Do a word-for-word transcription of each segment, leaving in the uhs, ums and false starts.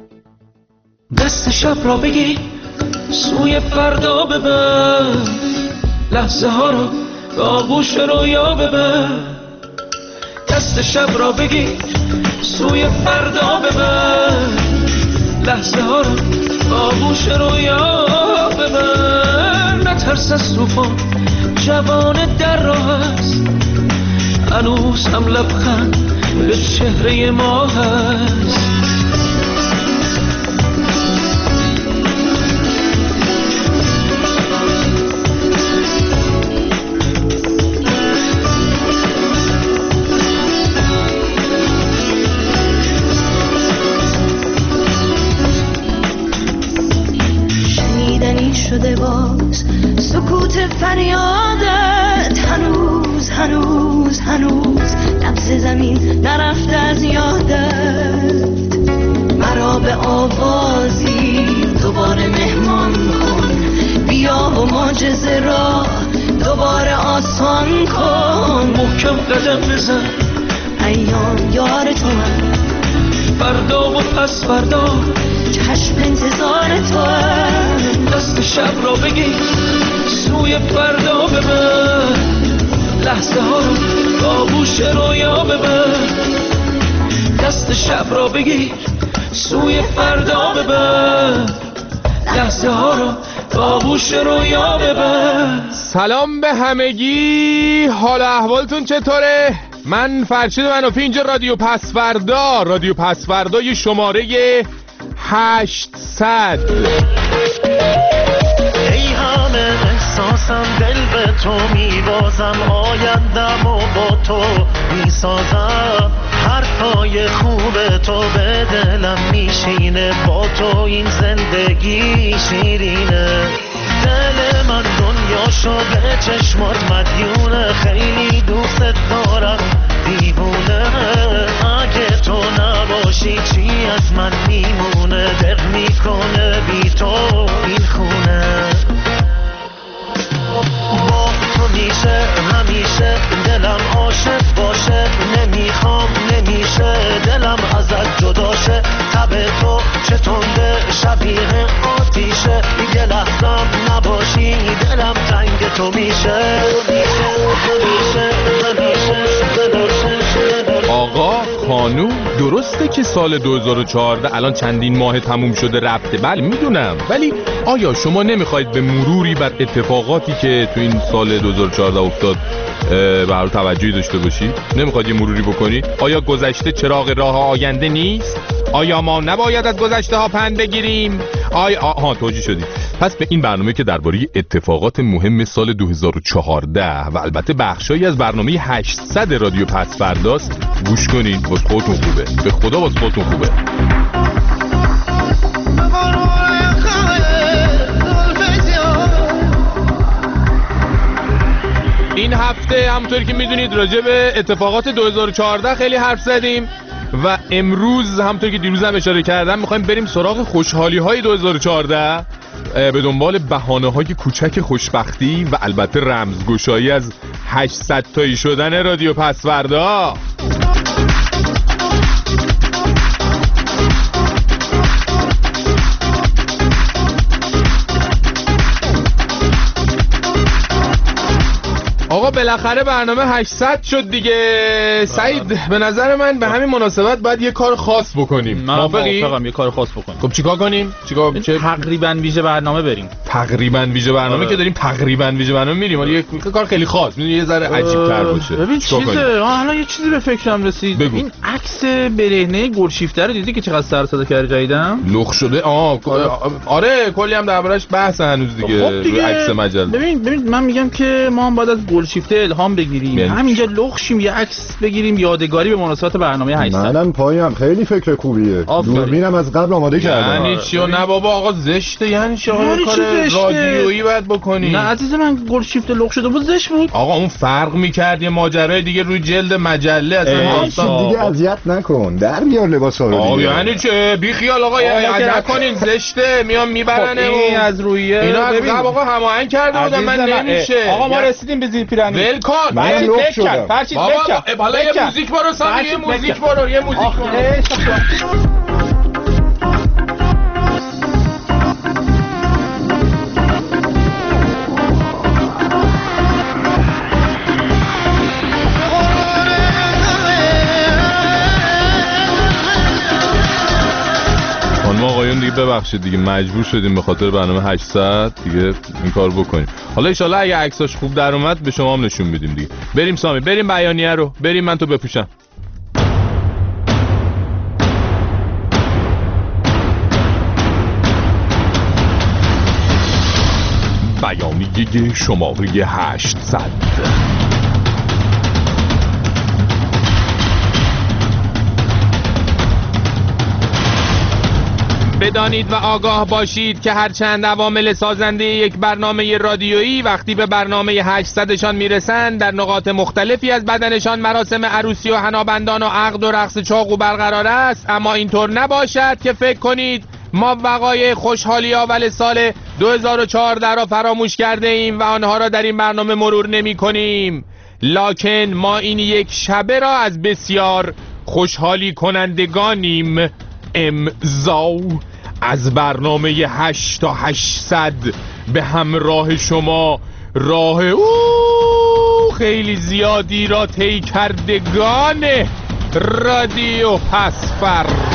دست شب را بگی سوی فردا ببر، لحظه ها رو به آغوش رویا ببر. دست شب را بگی سوی فردا ببر، لحظه ها رو به آغوش رویا ببر. نترس از طوفان، جوان در راه است، هنوز هم لبخند به چهره ما هست. شده باز سکوت فریادت، هنوز هنوز هنوز لمس زمین نرفته از یادت. مرا به آوازی دوباره مهمان کن، بیا و معجزه را دوباره آسان کن. محکم قدم بزن، ایام یار تو هم، فردا و پس فردا چشم انتظار تو هم. دست شب را بگی سوی فردا ببر، لحظه ها رو به آغوش رویا ببر. دست شب را بگی سوی فردا ببر، لحظه ها رو به آغوش رویا ببر. سلام به همگی، حال احوالتون چطوره؟ من فرشید منافی، اینجا رادیو پسوردا. رادیو پسوردا یه شماره هشتصد. ای همه احساسم دل به تو میبازم، آیندم و با تو میسازم. حرفای خوب تو به دلم میشینه، با تو این زندگی شیرینه. دل من دنیاشو به چشمات مدیونه، خیلی دوست دارم دیوونه. اگه تو نباشی چی از من میمونه، دق میکنه بی تو این خونه. با تو میشه همیشه دلم عاشق باشه، نمیخوام نمیشه دلم ازت جداشه. تب تو چه تنده شبیه آتیشه، یه لحظم نباشی دلم تنگ تو میشه. آقا خانوم، درسته که سال دو هزار و چهارده الان چندین ماه تموم شده رفته، بله میدونم، ولی آیا شما نمیخواید به مروری بر اتفاقاتی که تو این سال دو هزار و چهارده افتاد به هر توجهی داشته باشید؟ نمیخواید یه مروری بکنید؟ آیا گذشته چراغ راه آینده نیست؟ آیا ما نباید از گذشته ها پند بگیریم؟ آیا آها توجیه شدید. پس به این برنامه که درباره اتفاقات مهم سال دو هزار و چهارده و البته بخشایی از برنامه هشتصد رادیو پسورداست گوش کنین. باز خودتون خوبه، به خدا باز خودتون خوبه. این هفته همونطوری که میدونید راجع به اتفاقات دو هزار و چهارده خیلی حرف زدیم و امروز همونطوری که دیروز هم اشاره کردم میخوایم بریم سراغ خوشحالی های دو هزار و چهارده، به دنبال بهانه های کوچک خوشبختی و البته رمزگشایی از هشتصد تایی شدن رادیو پسوردا. آقا بالاخره برنامه هشتصد شد دیگه. سعید به نظر من به همین مناسبت باید یه کار خاص بکنیم. من موافقم یه کار خاص بکنیم. خب چیکار کنیم؟ چیکار چه تقریبا ویژه برنامه بریم. تقریبا ویژه برنامه که داریم تقریبا ویژه برنامه میریم، ولی یه کار خیلی خاص، میدونی یه ذره عجیب تر باشه. ببین چیزه، حالا یه چیزی به فکرم رسید. بگو. این عکس برهنه گلشیفته رو دیدی که چقدر سر صدا کرده جدیدن؟ لخ شده. آه آره کلی هم دربارش بحث هنوز دیگه. خب دیگه. عکس مجله. ببین ببین من میگم که ما هم باید از گلشیفته الهام بگیریم، بین. همینجا لخشیم یه عکس بگیریم یادگاری به مناسبت برنامه هشتصد. منم پایم، خیلی فکر خوبیه. دوربینم از قبل آماده کردم. یعنی چی؟ نه بابا آقا زشته، یعنی چی آقا کار رادیویی باید بکنی؟ نه عزیز من گلشیفته لخ شده بود زشت بود. آقا اون فرق می‌کرد، یه ماجرای دیگه روی جلد مجله اصلا داستان دیگه. اذیت نکن، در بیار لباسا رو دیگه. دیگه. یعنی چه؟ بی خیال آقا، نکنین زشته، میام میبرنه این از رویه. اینا از قبل آقا هماهنگ کرده بودن، من نمیشه. آقا ما رسیدیم به زیر پیرنی. ول کن. من لخ شدم. فرشید بابا بکن. حالا یه موزیک برو سامی، یه موزیک برو، یه موزیک برو. خانم آقایون دیگه ببخشید دیگه مجبور شدیم به خاطر برنامه هشتصد دیگه این کار بکنیم. حالا ان شاءالله اگه عکساش خوب در اومد به شما هم نشون میدیم دیگه. بریم سامی، بریم بیانیه رو، بریم من تو بپوشم. بیانیه شماره هشتصد. بدانید و آگاه باشید که هرچند عوامل سازنده یک برنامه رادیویی وقتی به برنامه هشتصدشان میرسند در نقاط مختلفی از بدنشان مراسم عروسی و حنابندان و عقد و رقص چاقو برقرار است، اما اینطور نباشد که فکر کنید ما وقایع خوشحالی اول سال دو هزار و چهارده را فراموش کرده ایم و آنها را در این برنامه مرور نمی کنیم. لکن ما این یک شبه را از بسیار خوشحالی کنندگانیم. امضا از برنامه هشت تا هشتصد به همراه شما راه او خیلی زیادی را طی کردگان رادیو پسورد.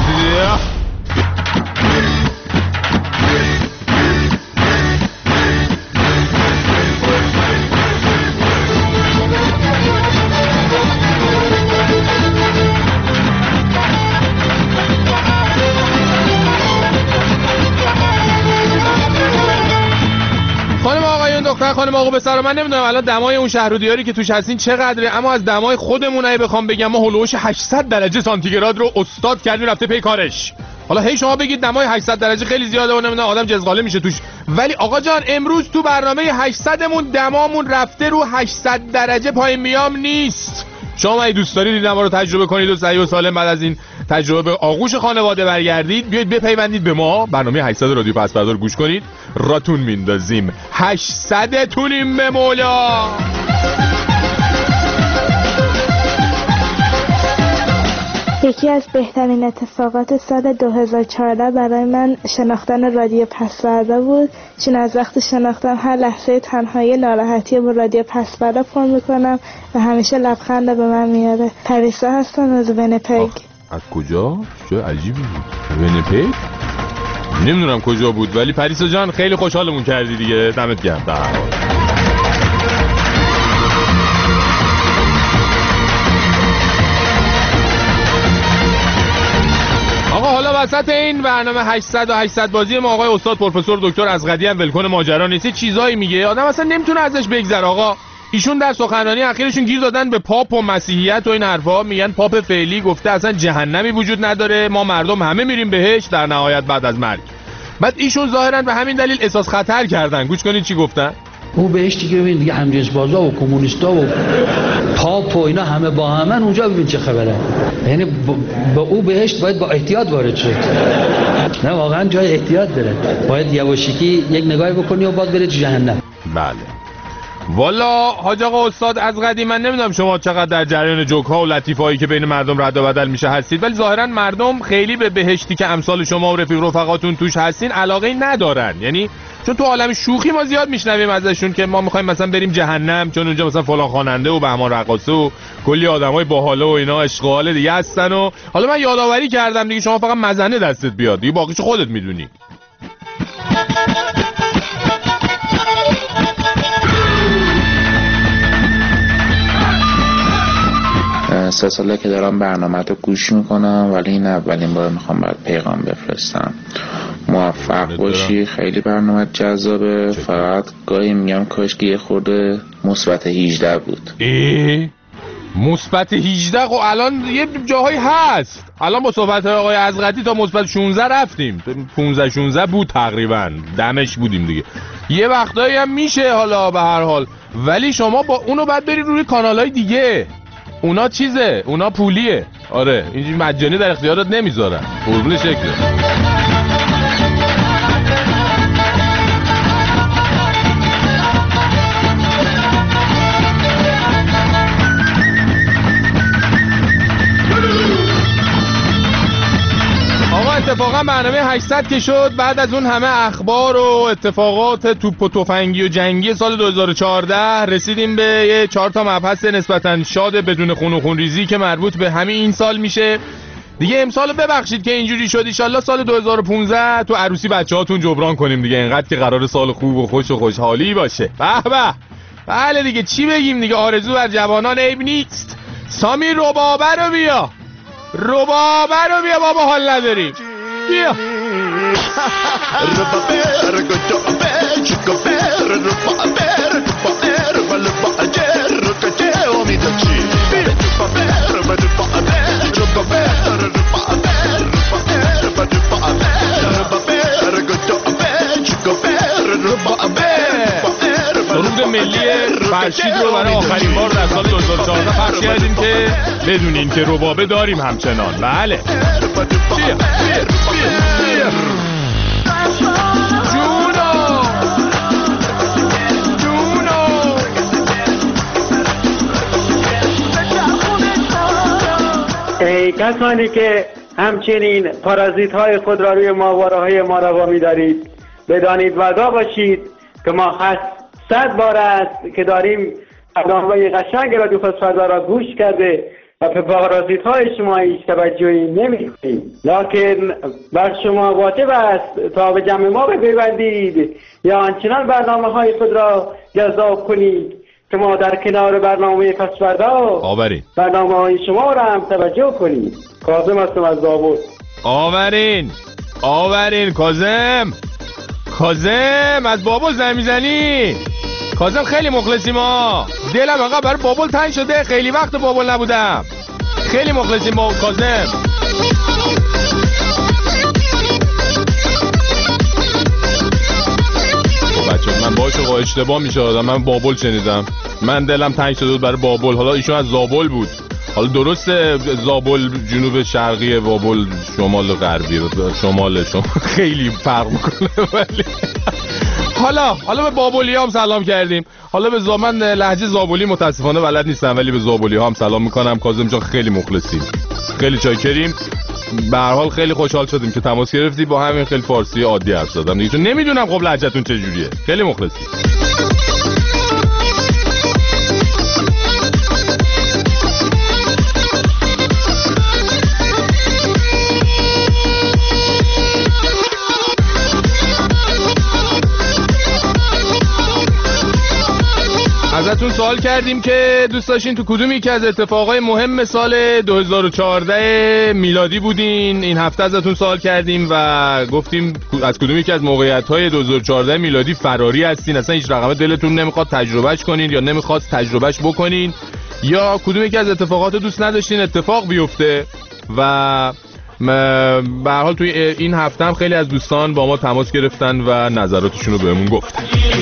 دختر خانم آقا به سر من نمیدونم الان دمای اون شهر و دیاری که توش هستین چقدره، اما از دمای خودمون اگه بخوام بگم ما هولوش هشتصد درجه سانتیگراد رو استاد کردیم رفته پی کارش. حالا هی شما بگید دمای هشتصد درجه خیلی زیاده و نمیدونم آدم جزغاله میشه توش، ولی آقا جان امروز تو برنامه هشتصدمون دمامون رفته رو هشتصد درجه پایین میام نیست. شما اگه دوست دارید این دما رو تجربه کنید و صحیح و سالم بعد از این تجربه به آغوش خانواده برگردید، بیاید بپیوندید به ما، برنامه هشتصد رادیو پسورد رو گوش کنید، راتون میندازیم. هشتصد تونیم به مولا. یکی از بهترین اتفاقات سال دو هزار و چهارده برای من شناختن رادیو پسورد بود، چون از وقت شناختم هر لحظه تنهایی ناراحتی با رادیو پسورد پر میکنم و همیشه لبخند به من میاره. پریسا هستم از ونیپگ. از کجا؟ چه عجیبی بود. ونیپگ؟ نمیدونم کجا بود، ولی پریسا جان خیلی خوشحالمون کردی دیگه، دمت گرم. در آقا حالا وسط این برنامه هشتصد و هشتصد بازی ما آقای استاد پروفسور دکتر ازغدی هم ولکن ماجرا نیست، چیزایی میگه آدم اصلا نمیتونه ازش بگذره. آقا ایشون در سخنرانی اخیرشون گیر دادن به پاپ و مسیحیت و این حرفا، میگن پاپ فعلی گفته اصلا جهنمی وجود نداره، ما مردم همه میریم بهشت در نهایت بعد از مرگ. بعد ایشون ظاهرا به همین دلیل احساس خطر کردن. گوش کنید چی گفتن. او بهشتی که ببین دیگه همجنس بازا و کمونیستا و پاپ و اینا همه با همن اونجا، ببین چه خبره. یعنی با او بهشت باید با احتیاط وارد شد. نه واقعا جای احتیاط داره، باید یواشکی یک نگاهی بکنی و بعد بری تو جهنم. بله والا حاج آقا استاد ازغدی، من نمیدونم شما چقدر در جریان جوک ها و لطیفه هایی که بین مردم رد و بدل میشه هستید، ولی ظاهرا مردم خیلی به بهشتی که امثال شما و رفیق رفقاتون توش هستین علاقه ندارن. یعنی چون تو عالم شوخی ما زیاد میشنویم ازشون که ما میخوایم مثلا بریم جهنم چون اونجا مثلا فلان خواننده و بهمان رقاصه و کلی آدمای باحاله و اینا اشغال دیگه هستن. و حالا من یادآوری کردم دیگه، شما فقط مزنه دستت بیاد دیگه، باقیشو خودت میدونی. سه ساله که دارم برنامه رو گوش میکنم، ولی این اولین بار میخوام برات پیغام بفرستم. موفق باشی، خیلی برنامه جذابه، فقط گاهی میگم کاش که یه خورده مثبت هجده بود. ای مثبت هجده خب الان یه جاهایی هست، الان با صحبت آقای ازغدی تا مثبت شانزده رفتیم، پانزده شانزده بود تقریبا، دمش بودیم دیگه. یه وقتایی هم میشه حالا به هر حال، ولی شما با اونو بعد برید روی کانالای دیگه، اونا چیزه، اونا پولیه. آره اینجوری مجانی در اختیارات نمیذارن، قربون شکل. اتفاقا برنامه هشتصد که شد، بعد از اون همه اخبار و اتفاقات توپ و تفنگی و جنگی سال دو هزار و چهارده رسیدیم به یه چهار تا مبحث نسبتاً شاد بدون خون و خونریزی که مربوط به همین این سال میشه. دیگه امسال ببخشید که اینجوری شد. ان شاءالله سال دو هزار و پانزده تو عروسی بچه‌هاتون جبران کنیم دیگه، اینقدر که قرار سال خوب و خوش و خوشحالی باشه. به به. بله دیگه چی بگیم دیگه، آرزو بر جوانان عیب نیست. سامی ربابه رو بیا، ربابه رو بیا بابا، حال نداریم. بیا درود ملی فرشید رو برای آخرین بار در سال دو هزار و چهارده پخش کردیم که بدونین که ربابه داریم همچنان. بله بیا بیا بیا جونو جونو. ای کسانی که همچنین پارازیت های خود را روی ماهواره های ما روا می دارید، بدانید و آگاه باشید که ما هست صد بار است که داریم برنامه قشنگ رادیو فسفردا را گوش کرده و به پارازیت های شما هیچ توجهی نمی کنیم، لکن بر شما واجب است تا به جمع ما بپیوندید یا آنچنان برنامه های خود را جذاب کنید که ما در کنار برنامه فسفردا آورین برنامه های شما را هم توجه کنید. کاظم هستم از زابل. آورین آورین کاظم کاظم از بابل زنگ میزنی؟ کاظم خیلی مخلصی، ما دلم انقدر برای بابل تنگ شده، خیلی وقت بابل نبودم، خیلی مخلصی ما کاظم. بچه من باشه با اشتباه میشه آدم، من بابل شنیدم، من دلم تنگ شده بود برای بابل. حالا ایشون از زابل بود، حالا درسته زابل جنوب شرقی، بابل شمال غربی، شمال شما خیلی فرق میکنه. ولی حالا حالا به بابلی هم سلام کردیم، حالا به زمان لهجه زابلی متاسفانه بلد نیستم، ولی به زابلی هم سلام میکنم. کاظم جان خیلی مخلصیم، خیلی چاکریم، به هر حال خیلی خوشحال شدیم که تماس گرفتی، با همین خیلی فارسی عادی حرف زدم دیگه، چون نمیدونم خب لهجه‌تون چجوریه. خیلی مخلصی. ازتون سوال کردیم که دوست داشتین تو کدوم یکی از اتفاقای مهم سال دو هزار و چهارده میلادی بودین. این هفته ازتون سوال کردیم و گفتیم از کدوم یکی از موقعیت‌های دو هزار و چهارده میلادی فراری هستین، اصلا هیچ رقمه دلتون نمیخواد تجربهش کنین یا نمیخواد تجربهش بکنین، یا کدوم یکی از اتفاقات دوست نداشتین اتفاق بیفته. و به هر حال توی این هفته هم خیلی از دوستان با ما تماس گرفتن و نظراتشون رو بهمون گفتن.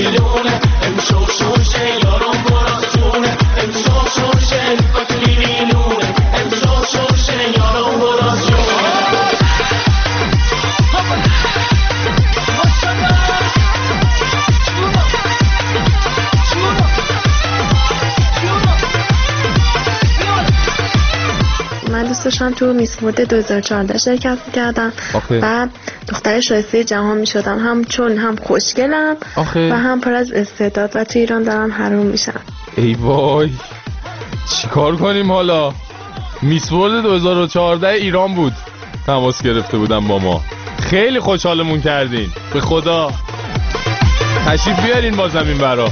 من دوست داشتم تو میس ورلد دو هزار و چهارده شرکت می‌کردم و دختر شایسته جهان می‌شدم، هم چون هم خوشگلم آخه. و هم پر از استعداد و تو ایران دارم حروم میشم. ای وای چیکار کنیم حالا؟ میس ورلد دو هزار و چهارده ایران بود، تماس گرفته بودم با ما، خیلی خوشحالمون کردین، به خدا تشریف بیارین بازم این برا.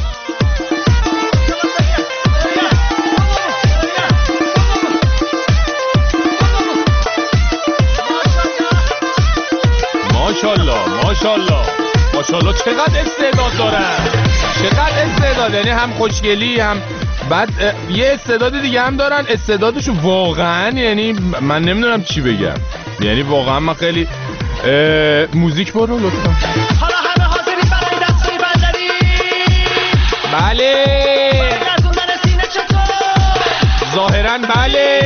ماشاءالله ماشاءالله ماشاءالله چقدر استعداد دارن، چقدر استعداد، یعنی هم خوشگلی هم بعد یه استعداد دیگه هم دارن، استعدادشو واقعا یعنی من نمیدونم چی بگم، یعنی واقعا من خیلی موزیک برو لطفا. حالا همه حاضرین برای دستی بندری؟ بله رزوندن سینه چطور؟ ظاهرا بله.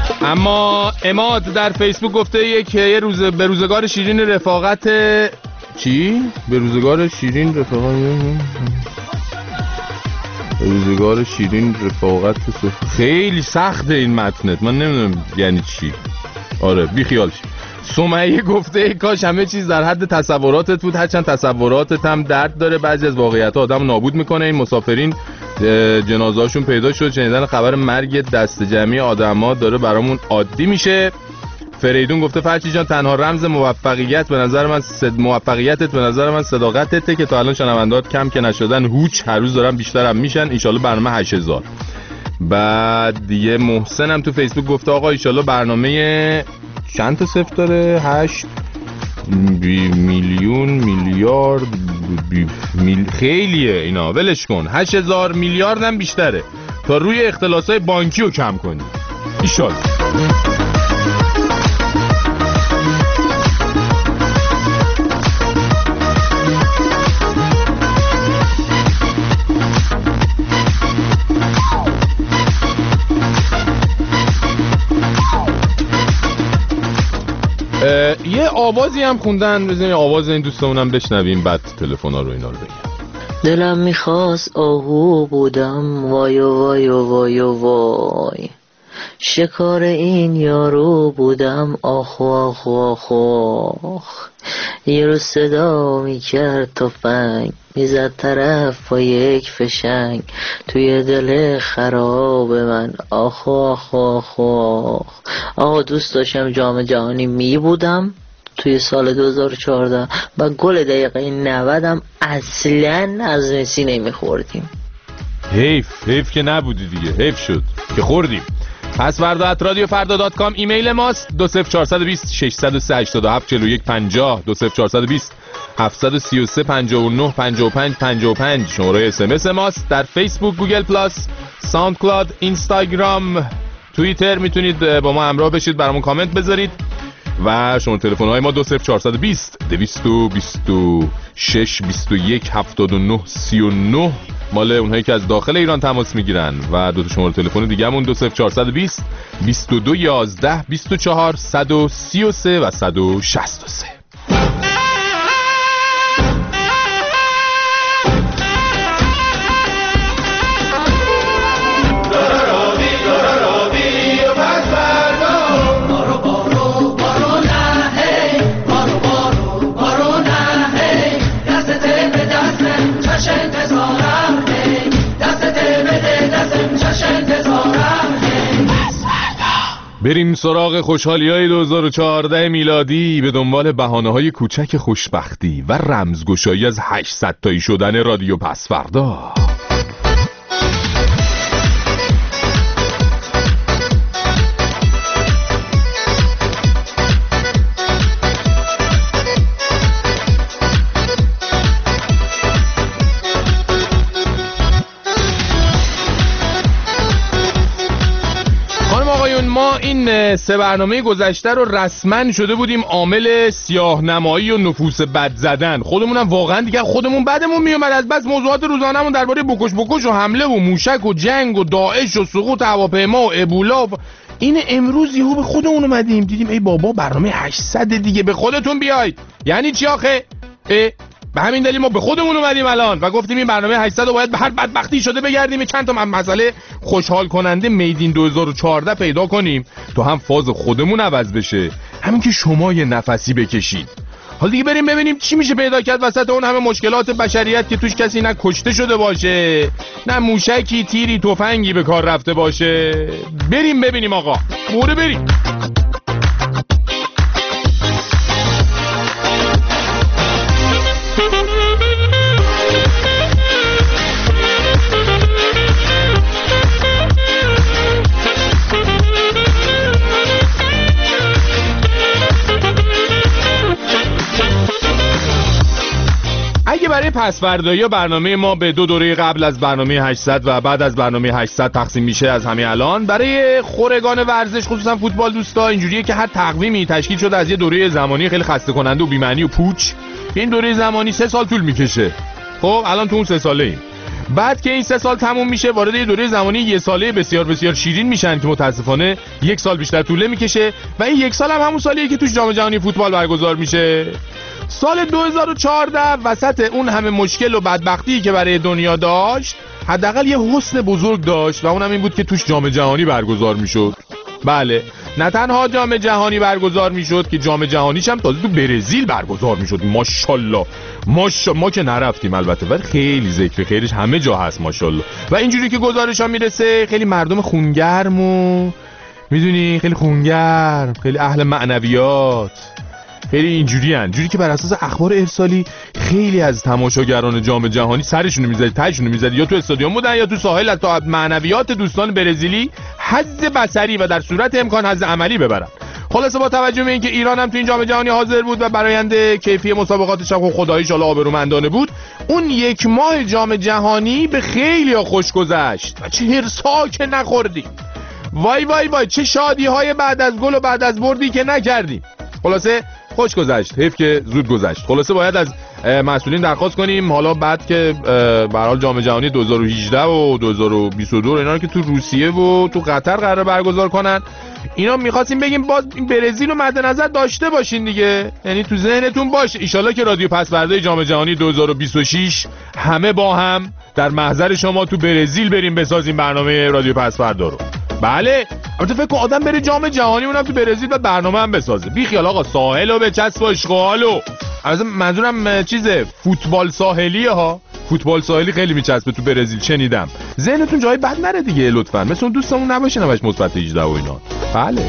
اما اماد در فیسبوک گفته یک یه روز به روزگار شیرین رفاقت چی؟ به روزگار شیرین رفاقت به روزگار شیرین رفاقت خیلی سخته این متنت، من نمیدونم یعنی چی. آره بی خیال شی. سمیه گفته ای کاش همه چیز در حد تصوراتت بود، هرچند تصوراتت هم درد داره، بعضی از واقعیت ها آدم نابود میکنه. این مسافرین جنازه‌شون پیدا شد، شنیدن خبر مرگ دست جمعی آدما داره برامون عادی میشه. فریدون گفته فرچی جان تنها رمز موفقیت به نظر من صد موفقیتت به نظر من صداقتته که تا الان شنوندات کم که نشدن، هوچ هر روز دارن بیشتر هم میشن. ان شاءالله برنامه هشت هزار. بعد دیگه محسن هم تو فیسبوک گفته آقا ان شاءالله برنامه چند تا صفر داره؟ هشت میلیون میلیارد بی میل... خیلیه اینا، ولش کن. هشت هزار میلیارد هم بیشتره تا روی اختلاسای بانکی رو کم کنی ان شاءالله. یه آوازی هم خوندن، بزنین آواز این دوستمونم بشنویم بعد تلفن‌ها رو اینا رو بگم. دلم میخواست آهو بودم وای وای وای وای، شکار این یارو بودم آخ آخ آخ آخ، یه رو صدا میکرد تفنگ میزد طرف با یک فشنگ توی دل خراب من آخ آخ آخ آخ. آقا دوست داشتم جام جهانی می بودم توی سال دو هزار و چهارده و گل دقیقه نود هم اصلا از مسی نمیخوردیم. حیف حیف که نبودی دیگه، حیف شد که خوردیم. پس فردا ات رادیو فردا دات کام ایمیل ماست. دو صفر چهار دو صفر شش صفر سه هشت هفت چهار یک پنجاه دو صفر چهار دو صفر هفت سه سه پنج نه پنج پنج پنج پنج شماره اس ام اس ماست. در فیسبوک، گوگل پلاس، ساوند کلاود، اینستاگرام، توییتر میتونید با ما همراه بشید، برامون کامنت بذارید. و شماره تلفن های ما دو صفر چهار دو صفر دویست و بیست و شش بیست و یک هفتاد و نه سی و نه مال اونهایی که از داخل ایران تماس میگیرن. و دو تا شماره تلفن دیگه همون دو صفر چهار دو صفر بیست و دو یازده بیست و چهار صد و سی و سه و صد و شصت و سه. بریم سراغ خوشحالی‌های دو هزار و چهارده میلادی به دنبال بهانه‌های کوچک خوشبختی و رمزگشایی از هشتصد تایی شدن رادیو پسفردا. ما این سه برنامه گذشته رو رسما شده بودیم عامل سیاه نمایی و نفوس بد زدن. خودمونم واقعا دیگه خودمون بدمون میومد از بس موضوعات روزانمون درباره بکش بکش و حمله و موشک و جنگ و داعش و سقوط هواپیما و ابولا و این. امروز یهو به خودمون اومدیم دیدیم ای بابا برنامه هشتصد دیگه، به خودتون بیاید. یعنی چی آخه؟ به همین دلیل ما به خودمون اومدیم الان و گفتیم این برنامه هشتصد رو باید به هر بدبختی شده بگردیم چند تا مسئله خوشحال کننده میدین دو هزار و چهارده پیدا کنیم تا هم فاز خودمون عوض بشه، همین که شما یه نفسی بکشید. حالا دیگه بریم ببینیم چی میشه پیدا کرد وسط اون همه مشکلات بشریت که توش کسی نه کشته شده باشه، نه موشکی، تیری، تفنگی به کار رفته باشه. بریم ببینیم آقا، موره بریم. اگه برای پسوردایی برنامه ما به دو دوره قبل از برنامه هشتصد و بعد از برنامه هشتصد تقسیم میشه از همه الان، برای خورگان ورزش خصوصا فوتبال دوستا اینجوریه که هر تقویمی تشکیل شده از یه دوره زمانی خیلی خسته کننده و بی‌معنی و پوچ. این دوره زمانی سه سال طول میکشه. خب الان تو اون سه ساله ایم. بعد که این سه سال تموم میشه وارد یه دوره زمانی یه ساله بسیار بسیار شیرین میشن که متاسفانه یک سال بیشتر طول میکشه و این یک سال هم همون سالیه که توش جام جهانی فوتبال برگزار میشه. سال دو هزار و چهارده وسط اون همه مشکل و بدبختی که برای دنیا داشت، حداقل یه حسن بزرگ داشت و اونم این بود که توش جام جهانی برگزار میشد. بله، نه تنها جام جهانی برگزار میشد که جام جهانیش هم تازه تو برزیل برگزار میشد. ماشاءالله ماشا ما که نرفتیم البته، ولی خیلی ذکر خیرش همه جا هست ماشاءالله. و اینجوری که گزارش ها میرسه خیلی مردم خونگرم و میدونی خیلی خونگرم، خیلی اهل معنویات، خیلی اینجوری هن. جوری که بر اساس اخبار ارسالی خیلی از تماشاگران جام جهانی سرشونو میزدی تایشونو میزدی، یا تو استادیوم بودن یا تو ساحل، تا معنویات دوستان برزیلی حظ بصری و در صورت امکان حظ عملی ببرن. خلاصه با توجه به اینکه ایران هم تو این جام جهانی حاضر بود و برآینده کیفی مسابقاتش هم خداییش حالا آبرومندانه بود، اون یک ماه جام جهانی به خیلی‌ها خوش گذشت و چه هرسا که نخوردیم. وای وای وای چه شادی های بعد از گل و بعد از بردی که نکردیم. خلاصه خوش گذشت، حیف که زود گذشت. خلاصه باید از مسئولین درخواست کنیم حالا بعد که به هر حال جام جهانی دو هزار و هجده و دو هزار و بیست و دو اینا رو که تو روسیه و تو قطر قرار برگزار کنن، اینا می‌خواستیم بگیم باز این برزیل رو مد نظر داشته باشین دیگه، یعنی تو ذهنتون باشه. ان شاءالله که رادیو پسورده جام جهانی دو هزار و بیست و شش همه با هم در محضر شما تو برزیل بریم بسازیم برنامه رادیو پسورده رو. بله، البته فکر کن آدم بره جام جهانی اونم تو برزیل و برنامه هم بسازه. بی خیال آقا، ساحل و به چسب و اشغال و از منظورم چیزه فوتبال ساحلیه ها. فوتبال ساحلی خیلی میچسبه تو برزیل، شنیدم. ذهنتون جای بد نره دیگه لطفا، مثل اون دوستمون نباشه نباش مثبت هجده و اینا. بله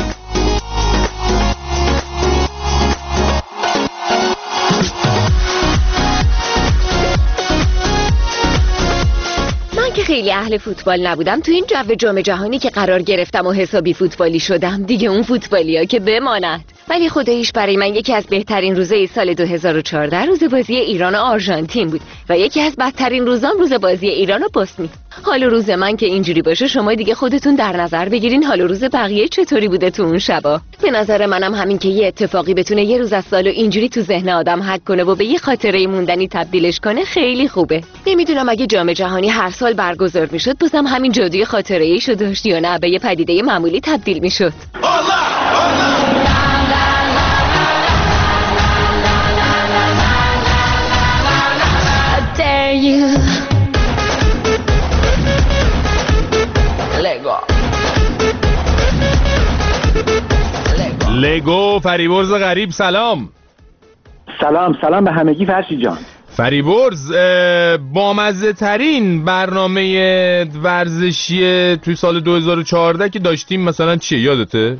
که خیلی اهل فوتبال نبودم، تو این جو جام جهانی که قرار گرفتم و حسابی فوتبالی شدم دیگه، اون فوتبالیا که بماند. ولی خداییش برای من یکی از بهترین روزهای سال دو هزار و چهارده روز بازی ایران و آرژانتین بود و یکی از بدترین روزام روز بازی ایران و بوسنی. حال روز من که اینجوری باشه، شما دیگه خودتون در نظر بگیرین حال روز بقیه چطوری بوده تو اون شبا. به نظر منم همین که یه اتفاقی بتونه یه روز از سالو اینجوری تو ذهن آدم حک کنه و به یه خاطره موندنی تبدیلش کنه خیلی خوبه. نمیدونم اگه جام جهانی هر سال برگزار میشد بازم همین جادوی خاطره‌ای شو داشت یا نه به یه پدیده معمولی تبدیل میشد. لگو فریبرز غریب، سلام. سلام سلام به همگی فرشید جان. فریبرز، بامزه ترین برنامه ورزشی توی سال دو هزار و چهارده که داشتیم مثلا چیه یادته؟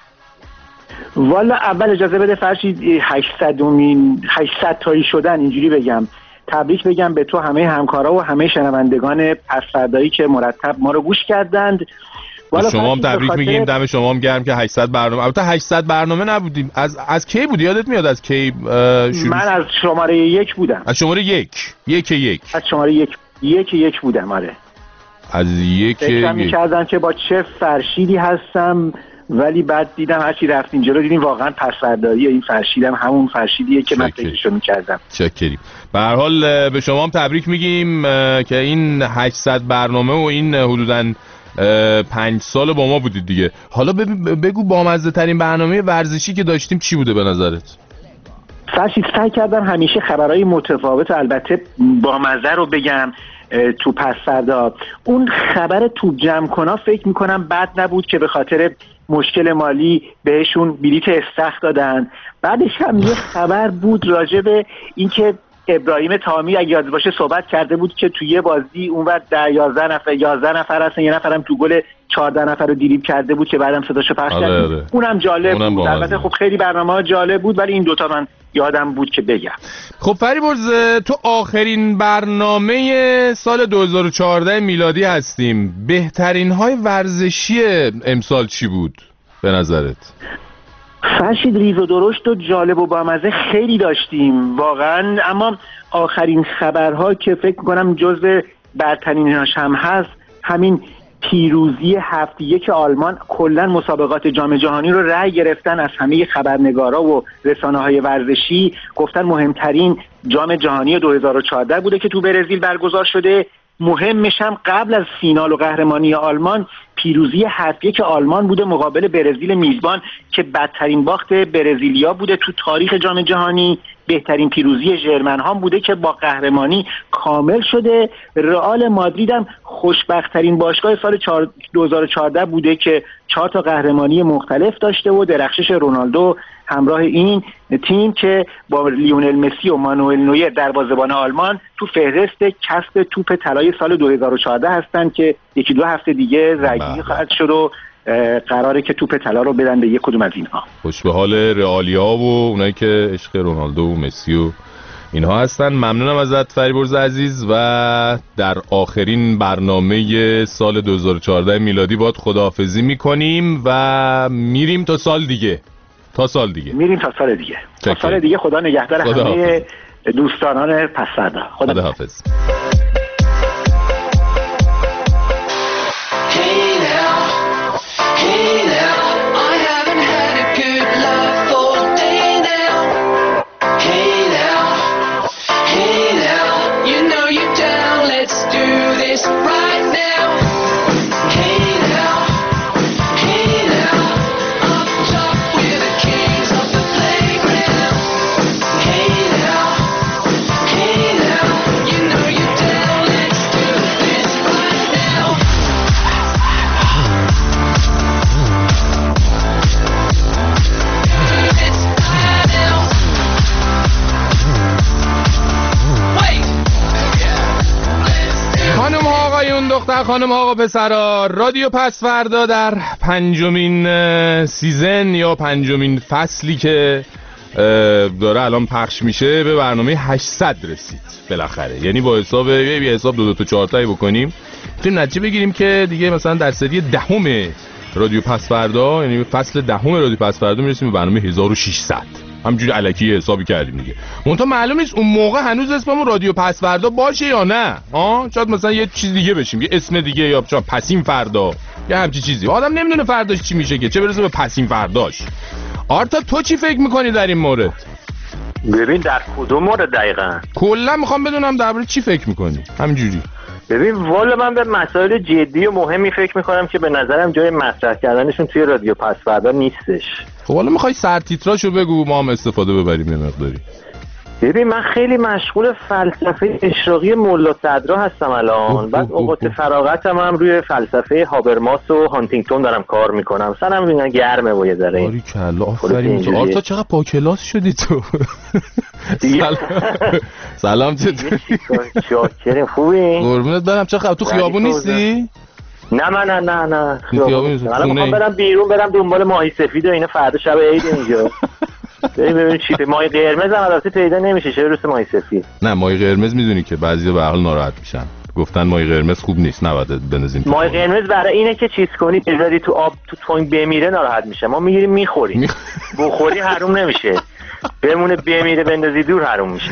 والا اول اجازه بده فرشید، هشتصدمین هشتصد تایی شدن اینجوری بگم، تبریک بگم به تو، همه همکارا و همه شنوندگان پس‌فردایی که مرتب ما رو گوش کردند. شما هم تبریک خاطر... میگیم، دم شما هم گرم که هشتصد برنامه. البته هشتصد برنامه نبودیم. از از کی بود یادت میاد؟ از کی شروع؟ من از شماره یک بودم. از شماره یک یک یک از شماره یک یک یک بودم. آره از یک فکر می‌کردم که با چه فرشیدی هستم، ولی بعد دیدم هرچی رفتیم جلو دیدیم واقعا پس‌فردایی این فرشیدم همون فرشیدیه که من فکرشو می‌کردم. چکریم. به هر حال به شما هم تبریک میگیم که این هشتصد برنامه و این حدوداً پنج سال با ما بودید دیگه. حالا بگو بامزه ترین برنامه ورزشی که داشتیم چی بوده به نظرت؟ فرشید سعی کردم همیشه خبرهای متفاوت و البته بامزه رو بگم تو پس‌فردا. اون خبر توپ جمع کنا فکر میکنم بد نبود که به خاطر مشکل مالی بهشون بلیت استخر دادن. بعدش هم یه خبر بود راجع به اینکه ابراهیم تامی اگه یاد باشه صحبت کرده بود که توی یه بازی اونور ده یازده نفر یازده نفر هستن، یه نفرم تو گل چهارده نفر رو دریبل کرده بود که بعدم صداشو پخش کرد. آره آره. اونم جالب اونم بود. البته خب خیلی برنامه‌ها جالب بود ولی این دوتا من یادم بود که بگم. خب فریبرز، تو آخرین برنامه سال دو هزار و چهارده میلادی هستیم. بهترین های ورزشی امسال چی بود به نظرت؟ فرشید ریز و درشت و جالب و بامزه خیلی داشتیم واقعا، اما آخرین خبرها که فکر کنم جزو برتریناش هم هست همین پیروزی هفت یک آلمان. کلا مسابقات جام جهانی رو رأی گرفتن از همه خبرنگارا و رسانه‌های ورزشی، گفتن مهمترین جام جهانی دو هزار و چهارده بوده که تو برزیل برگزار شده. مهمش هم قبل از فینال و قهرمانی آلمان پیروزی هفت یک آلمان بوده مقابل برزیل میزبان که بدترین باخت برزیلیا بوده تو تاریخ جام جهانی. بهترین پیروزی ژرمن ها بوده که با قهرمانی کامل شده. رئال مادرید هم خوشبخت‌ترین باشگاه سال دو هزار و چهارده بوده که چهار تا قهرمانی مختلف داشته و درخشش رونالدو همراه این تیم که با لیونل مسی و مانوئل نویر دروازه‌بان آلمان تو فهرست کسب توپ طلای سال دو هزار و چهارده هستن که یکی دو هفته دیگه رایگیری خواهد شد و قراره که توپ طلا رو بدن به یک کدوم از اینها. خوش به حال رئالیا و اونایی که عشق رونالدو و مسی و اینها هستن. ممنونم ازت فریبرز عزیز و در آخرین برنامه سال دو هزار و چهارده میلادی باهات خداحافظی میکنیم و میریم تا سال دیگه. تا سال دیگه میریم تا سال دیگه. تا سال دیگه. خدا نگهدار همه دوستانان پس‌فردا. خدا, خدا حافظ. دختر خانم آقا پسرا، رادیو پس فردا در پنجمین سیزن یا پنجمین فصلی که داره الان پخش میشه به برنامه هشتصد رسید بالاخره. یعنی با حساب یه حساب دو دو تا چهار تایی بکنیم میتونیم نتیجه بگیریم که دیگه مثلا در سری دهم رادیو پس فردا، یعنی فصل دهم رادیو پس فردا میرسیم به برنامه هزار و ششصد. همینجوری الکی حسابی کردیم دیگه. منتها معلوم نیست اون موقع هنوز اسممون رادیو پس فردا باشه یا نه. ها شاید مثلا یه چیز دیگه بشیم، یه اسم دیگه، یا چا پسین فردا یا همچین چیزی. آدم نمیدونه فرداش چی میشه که چه برسه به پسین فرداش. آرتا تو چی فکر میکنی در این مورد؟ ببین در کدوم مورد دقیقاً؟ کلا میخوام بدونم درباره چی فکر میکنی. همینجوری. ببین والا من به مسائل جدی و مهمی فکر میکنم که به نظرم جای مطرح کردنشون توی رادیو پس فردا نیستش. خب حالا میخوای سرتیتراشو بگو ما هم استفاده ببریم یه مقداری. ببین من خیلی مشغول فلسفه اشراقی ملا صدرا هستم الان. بعد اوقات فراغتم هم روی فلسفه هابرماس و هانتینگتون دارم کار میکنم. سرم میگن گرمه و یه ذره. باری کلا آفرین. آرتا چقدر با کلاس شدی تو. سلام. سلام چطوری؟ چاکریم خوبی؟ قربونت برم. چه خبر؟ تو خیابون نیستی؟ نه من نه نه نه خیابون نیستم. الان میخوام برم بیرون، برم دنبال ماهی سفید و اینا. فردا شب عید اینجا. ببین چی ماهی قرمز هم البته پیدا نمیشه. چه برسه ماهی سفید. نه ماهی قرمز میدونی که بعضیا به عقل ناراحت میشن. گفتن ماهی قرمز خوب نیست، نباید بنزین. ماهی قرمز برای اینه که چیز کنی بذاری تو آب تو تنگ بمیره ناراحت میشه. ما میگیریم میخوریم. بخوری حروم نمیشه. بمونه بمیره بندازی دور حروم میشه.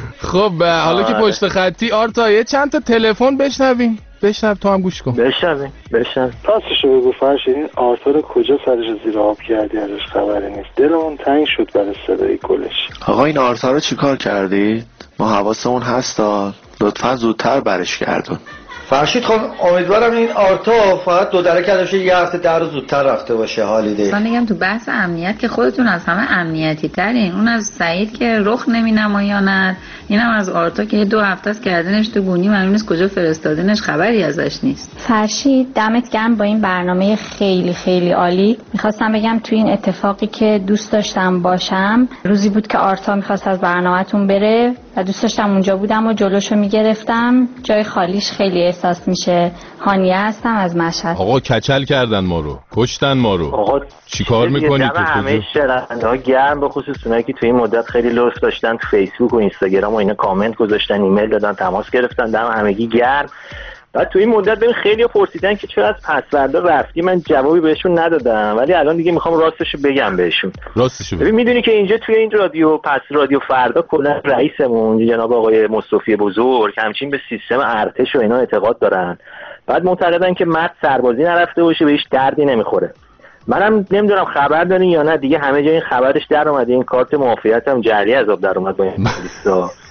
خب حالا که پشت خطی آرتا یه چند تا تلفن بشنویم. بشنو تو هم گوش کن. بشنویم بشنو. راستشو بگو فرشید این آرتا رو کجا سرش زیر آب کردی؟ ازش خبری نیست. دلمون تنگ شد برای صدای گلش. آقا این آرتا رو چیکار کردید؟ ما حواسمون هستا، لطفا زودتر برش گردون. فرشید خان امیدوارم این آرتا فقط دو درک ازش یه هفته در روز زودتر رفته باشه. حالیده من میگم تو بحث امنیت که خودتون از همه امنیتی ترین. اون از سعید که رخ نمینمایاند، اینم از آرتا که دو هفته است کردنش تو گونی معلوم نیست کجا فرستادنش، خبری ازش نیست. فرشید دمت گرم با این برنامه خیلی خیلی عالی. میخواستم بگم تو این اتفاقی که دوست داشتم باشم، روزی بود که آرتا میخواست از برنامه‌تون بره و دوست داشتم اونجا بودم و جلوشو میگرفتم. جای خالیش خیلی احساس میشه. هانیه هستم از مشهد. آقا کچل کردن ما رو، کشتن ما رو. آقا چیکار میکنی تو؟ همه شنونده‌ها گرم، به خصوص اونایی که تو این مدت خیلی لطف داشتن تو فیسبوک و اینستاگرام و اینا کامنت گذاشتن، ایمیل دادن، تماس گرفتن، دم همگی گرم. بعد تو این مدت ببین خیلی پرسیدن که چرا از پسوردا رفتی. من جوابی بهشون ندادم ولی الان دیگه میخوام راستشو بگم بهشون. راستشو بگم. ببین میدونی که اینجا توی این رادیو پس رادیو فردا کلا رئیسمون جناب آقای مصطفی بزرگ همچین به سیستم ارتش و اینا اعتقاد دارن. بعد معتقدن که مرد سربازی نرفته باشه بهش دردی نمیخوره. منم نمیدونم خبر دارین یا نه، دیگه همه جا این خبرش در اومده. این کارت معافیت هم جری عذاب در اومد با این پلیسا.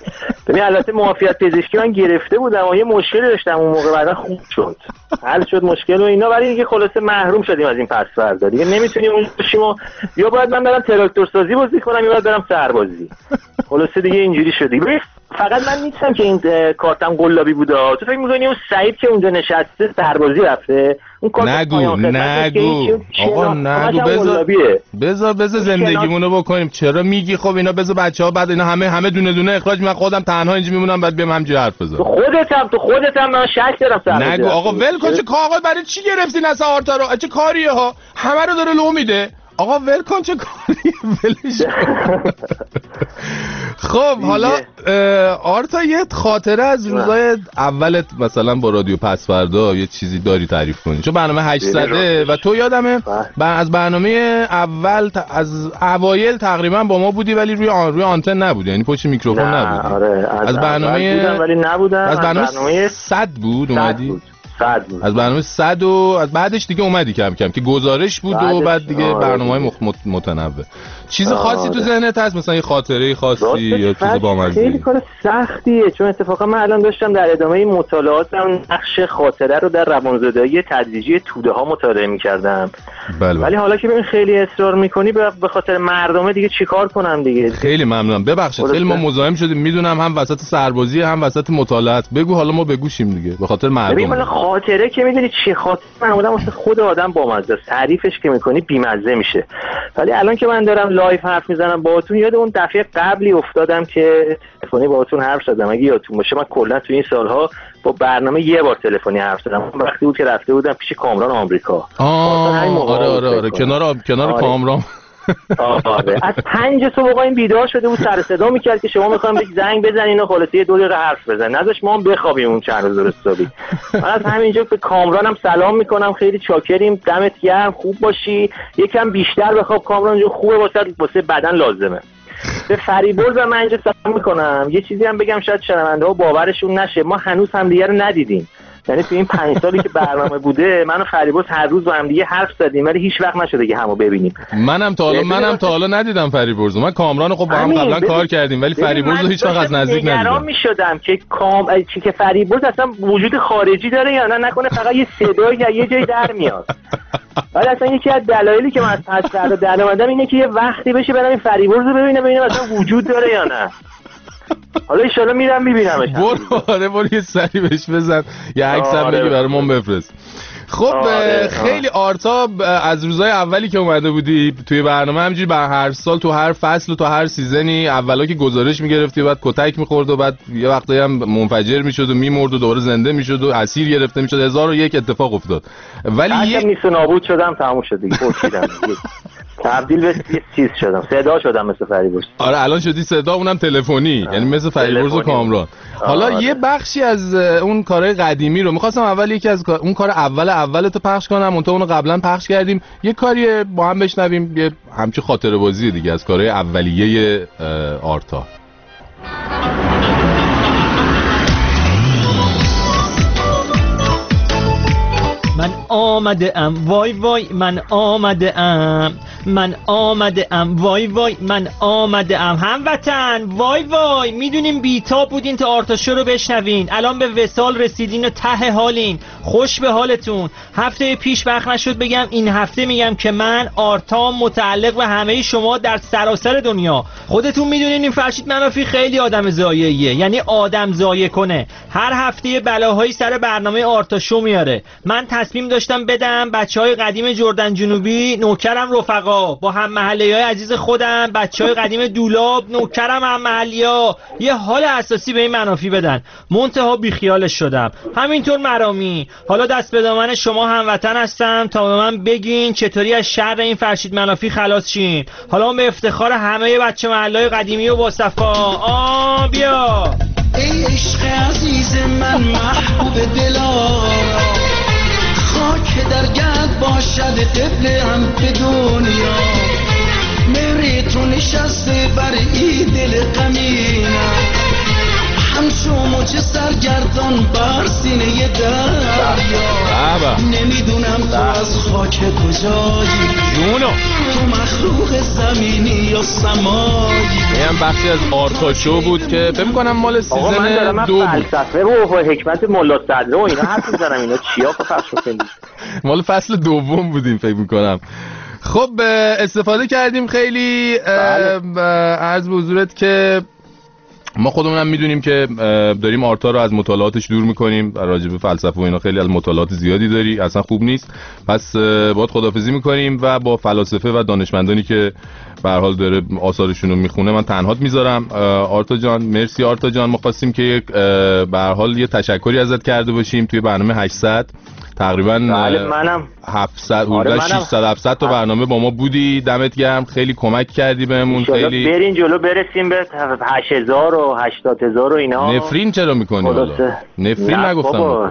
ببین البته معافیت پزشکی من گرفته بودم و یه مشکلی داشتم اون موقع، بعدا خوب شد، حل شد مشکل و اینا، ولی دیگه خلاصه محروم شدیم از این پس‌فردا دیگه نمیتونیم اون باشیم و یا باید من برم تراکتور سازی بازی کنم یا باید برم سربازی. خلاصه دیگه اینجوری شد. ببین فقط من نیستم که این کارتم قلابی بوده. تو فکر می‌کنی اون سعید که اونجا نشسته سربازی رفته؟ اون کارت نگو نگو آقا نگو، بذار بذار بذار زندگیمونو بکنیم. چرا میگی؟ خب اینا بذار بچه‌ها بعد اینا همه همه دونه دونه اخراج، من خودم تنها اینجا میمونم بعد بیام همینجوری حرف بزنم. تو خودت هم تو خودت هم من شک دارم سربازی. نگو آقا ول کن. چه کاغذ برای چی گرفتین از آرتا رو؟ چه کاریه ها؟ همه رو داره لو میده. آقا ول کن، چه کاری ولش کن. خب حالا آرتا یه خاطره از روزای اولت مثلا با رادیو پس‌فردا یه چیزی داری تعریف کنی؟ چون برنامه هشتصده و تو یادمه از برنامه اول از اوایل تقریبا با ما بودی ولی روی آن روی آنتن نبودی، یعنی پشت میکروفون نبودی. آره از, از برنامه بودم ولی نبودم. از برنامه صد بود اومدی؟ بود. صد بود. از برنامه صد و از بعدش دیگه اومدی کم کم که گزارش بود و بعد دیگه برنامه‌های مخ... متنوع. چیز خاصی تو ذهنت هست مثلا یه خاطره خاصی یا چیز بامزه؟ خیلی کار سختیه چون اتفاقا من الان داشتم در ادامه مطالعاتم نقش خاطره رو در روانزدایی تدریجی توده ها مطالعه می‌کردم. بله. ولی حالا که ببین خیلی اصرار می‌کنی به خاطر مردمه دیگه چیکار کنم دیگه. خیلی ممنونم. ببخشید خیلی ما مزاحم شدیم، میدونم هم وسط سربازی هم وسط مطالعات. بگو حالا ما بگوشیم دیگه به خاطر مردم. ببین من خاطره که میدونی چی خاطره معمولا واسه خود آدم بامزه است، تعریفش که می‌کنی بی‌مزه میشه. ولی الان که من دارم لایو حرف میزنم باهاتون یاد اون دفعه قبلی افتادم که تلفنی باهاتون حرف زدم. اگه یادتون باشه من کلا تو این سالها با برنامه یه بار تلفنی حرف زدم. وقتی بود که رفته بودم پیش کامران آمریکا. آره آره آره کنار کنار آره. کامران آره از پنج صبح آقا این بیدار شده بود سر صدا میکرد که شما میخوام بهش زنگ بزنین و خلاصه یه دو دقیقه حرف بزنن، نذاش ما هم بخوابیم اون چند روز درستابی. من از همینجا به کامرانم سلام میکنم، خیلی چاکریم، دمت گرم، خوب باشی، یکم بیشتر بخواب کامران جو، خوبه واسه واسه بدن لازمه. به فریبرز من اینجا سلام میکنم. یه چیزی هم بگم شاید شنونده‌ها باورشون نشه، ما هنوز همدیگه رو ندیدیم. یعنی تو این پنج سالی که برنامه بوده من و فریبرز هر روز با هم دیگه حرف زدیم ولی هیچ وقت نشده که همو ببینیم. منم تا حالا منم تا حالا ندیدم فریبرز. من کامران خب با هم قبلا کار کردیم ولی فریبرز رو هیچ وقت از نزدیک ندیدم. نگران میشدم که کام چی که فریبرز اصلا وجود خارجی داره یا نه، نکنه فقط یه صدایی یا یه جای در میاد. ولی اصلا یکی از دلایلی که من از پس فردا در اومدم اینه که یه وقتی بشه برم این فریبرز رو ببینم ببینم اصلا وجود داره یا نه. حالا ان شاءالله میرم میبینمش. برو آره برو یه سری بهش بزن یه عکس هم بگی برامون بفرست. خب آره، خیلی آرتا از روزای اولی که اومده بودی توی برنامه همینجوری بر هر سال تو هر فصل و تو هر سیزنی اولا که گزارش میگرفتی بعد کتک میخورد و بعد یه وقتایی هم منفجر میشد و میمرد و دوباره زنده میشد و اسیر گرفته میشد. هزار و یک اتفاق افتاد ولی یه نیست نابود شدم تموم شد دیگه. پرسیدم تبدیل به یه چیز شدم، صدا شدم مثل فریبرز. آره الان شدی صدا، اونم تلفنی، یعنی مثل فریبرز و کامران. حالا آره. یه بخشی از اون کارهای قدیمی رو می‌خواستم اول یکی از اون کار اول اول تو پخش کنم، اون تو اونو قبلا پخش کردیم، یه کاری با هم بشنویم، یه همچین خاطره بازی دیگه از کارهای اولیه آرتا. من آمده ام وای وای من آمده ام من آمده ام وای وای من آمده ام هموطن وای وای میدونیم بی‌تاب بودین تا آرتاشو رو بشنوین، الان به وصال رسیدین و ته حالین، خوش به حالتون. هفته پیش وقت نشد بگم، این هفته میگم که من آرتا متعلق به همه شما در سراسر دنیا. خودتون میدونین این فرشید منافی خیلی آدم ضایعیه، یعنی آدم ضایع کنه. هر هفته بلاهایی سر برنامه آرتاشو میاره. من تصمیم داشتم بدم بچهای قدیم جردن جنوبی، نوکرم رفقا، با هم محلیه‌های عزیز خودم، بچهای قدیم دولاب، نوکرم هم محلی‌ها، یه حال اساسی به این منافی بدن. منتها بیخیالش شدم. همینطور مرامی. حالا دست به دامن شما هموطن هستم تا به من بگین چطوری از شر این فرشید منافی خلاص شین. حالا به افتخار همه بچه محله‌های قدیمی و با صفا. آ بیا ای عشق عزیز من محبوب دلارا، خاک در گرد باشد قبل هم به دنیا، مهری تو نشسته بر ای دل غمینم، همچو موج سرگردان بر سینه دریا، نمیدونم تو از خاک کجایی، جونو تو مخلوق زمینی یا سمایی. این هم بخشی از آرتا شو بود که فکر می‌کنم مال سیزن آقا من دارم دو بود. فلسفه و حکمت ملا صدره و اینا حرف می‌زنم، اینا چیا که پخش می‌کنید؟ مال فصل دوم بودیم فکر می‌کنم. خب استفاده کردیم خیلی. عرض به حضورت که ما خودمون هم میدونیم که داریم آرتا رو از مطالعاتش دور میکنیم، راجع به فلسفه و اینا خیلی از مطالعات زیادی داری، اصلا خوب نیست. پس باید خداحافظی میکنیم و با فلاسفه و دانشمندانی که به هر حال داره آثارشون رو میخونه من تنهات میذارم. آرتا جان مرسی. آرتا جان ما خواستیم که یک به هر حال یه تشکری ازت کرده باشیم توی برنامه هشتصد تقریبا منم هفتصد حدود ششصد هفتصد تا برنامه با ما بودی. دمت گرم، خیلی کمک کردی بهمون. خیلی برین جلو برسیم به هشت هزار و هشتاد هزار و اینا. نفرین چرا میکنی حالا؟ نفرین نگفتم.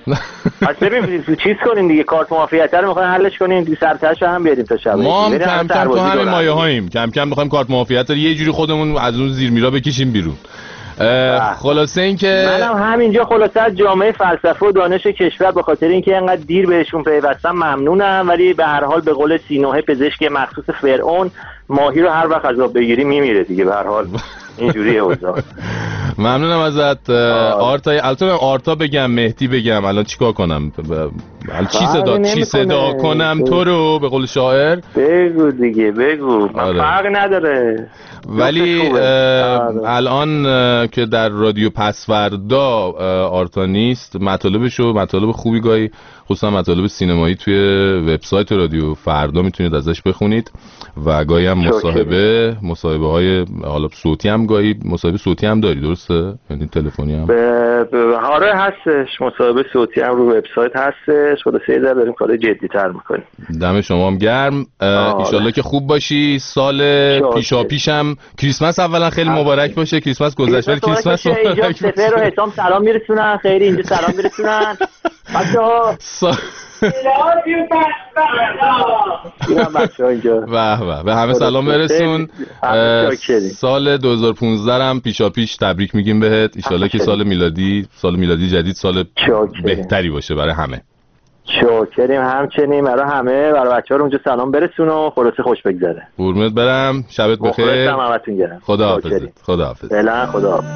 پس ببین تو چیز کنیم دیگه، کارت موافقت رو میخوایم حلش کنیم دیگه، سرتاشو هم بیاریم تا شب. ما هم کم کم تو همین مایه هاییم، کم کم میخوایم کارت موافقت رو یه جوری خودمون از اون زیر میرا بکشیم بیرون. خلاصه این که منم همینجا خلاصه از جامعه فلسفه و دانش کشور به خاطر اینکه اینقدر دیر بهشون پیوستم ممنونم، ولی به هر حال به قول سینوحه پزشک مخصوص فرعون، ماهی رو هر وقت از آب بگیری میمیره دیگه، به هر حال اینجوریه اوضاع. ممنونم ازت آرتا. البته آرتا بگم مهدی بگم الان چیکار کنم؟ چی صدا چی صدا کنم تو رو به قول شاعر؟ بگو دیگه بگو، من آره. فرق نداره. ولی الان که در رادیو پسوردا آرتا نیست، مطالبشو مطالب خوبی گاهی خصوصا مطالب سینمایی توی وبسایت رادیو فردا میتونید ازش بخونید و گاهی هم مصاحبه مصاحبه های حالا صوتی هم گاهی مصاحبه صوتی هم داری درسته؟ یعنی تلفنی هم؟ آره هستش، مصاحبه صوتی هم رو وبسایت هستش. خدا سه در داریم کار جدی‌تر می‌کنیم. دم شما هم گرم. ان شاءالله که خوب باشی. سال پیشا پیشم کریسمس اولا خیلی مبارک باشه. کریسمس گذشته ولی کریسمس اینجا سفر و حسام سلام میرسونن، خیلی اینجا سلام میرسونن. بچه‌ها به به به همه سلام برسون. سال دو هزار و پانزده هم پیشا پیش تبریک میگیم بهت. ان شاءالله که سال میلادی سال میلادی جدید سال بهتری باشه برای همه. شاکریم. همچنین برای همه، برای بچه‌ها اونجا سلام برسون و خلاص خوش بگذره. قربونت برم، شبت بخیر. خدا حافظ. خدا حافظ. فعلا خدا حافظ.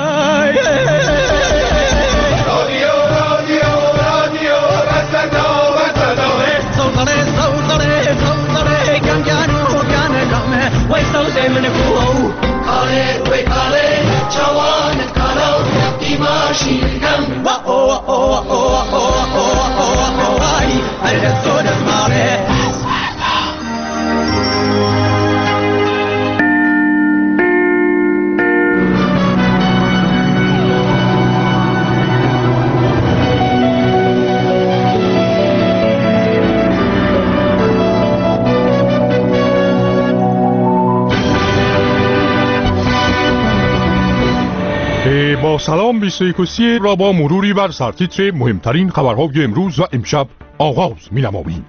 با سلام بیست و یک و سی را با مروری بر سرتیتر مهمترین خبرهای امروز و امشب آغاز می‌نماییم.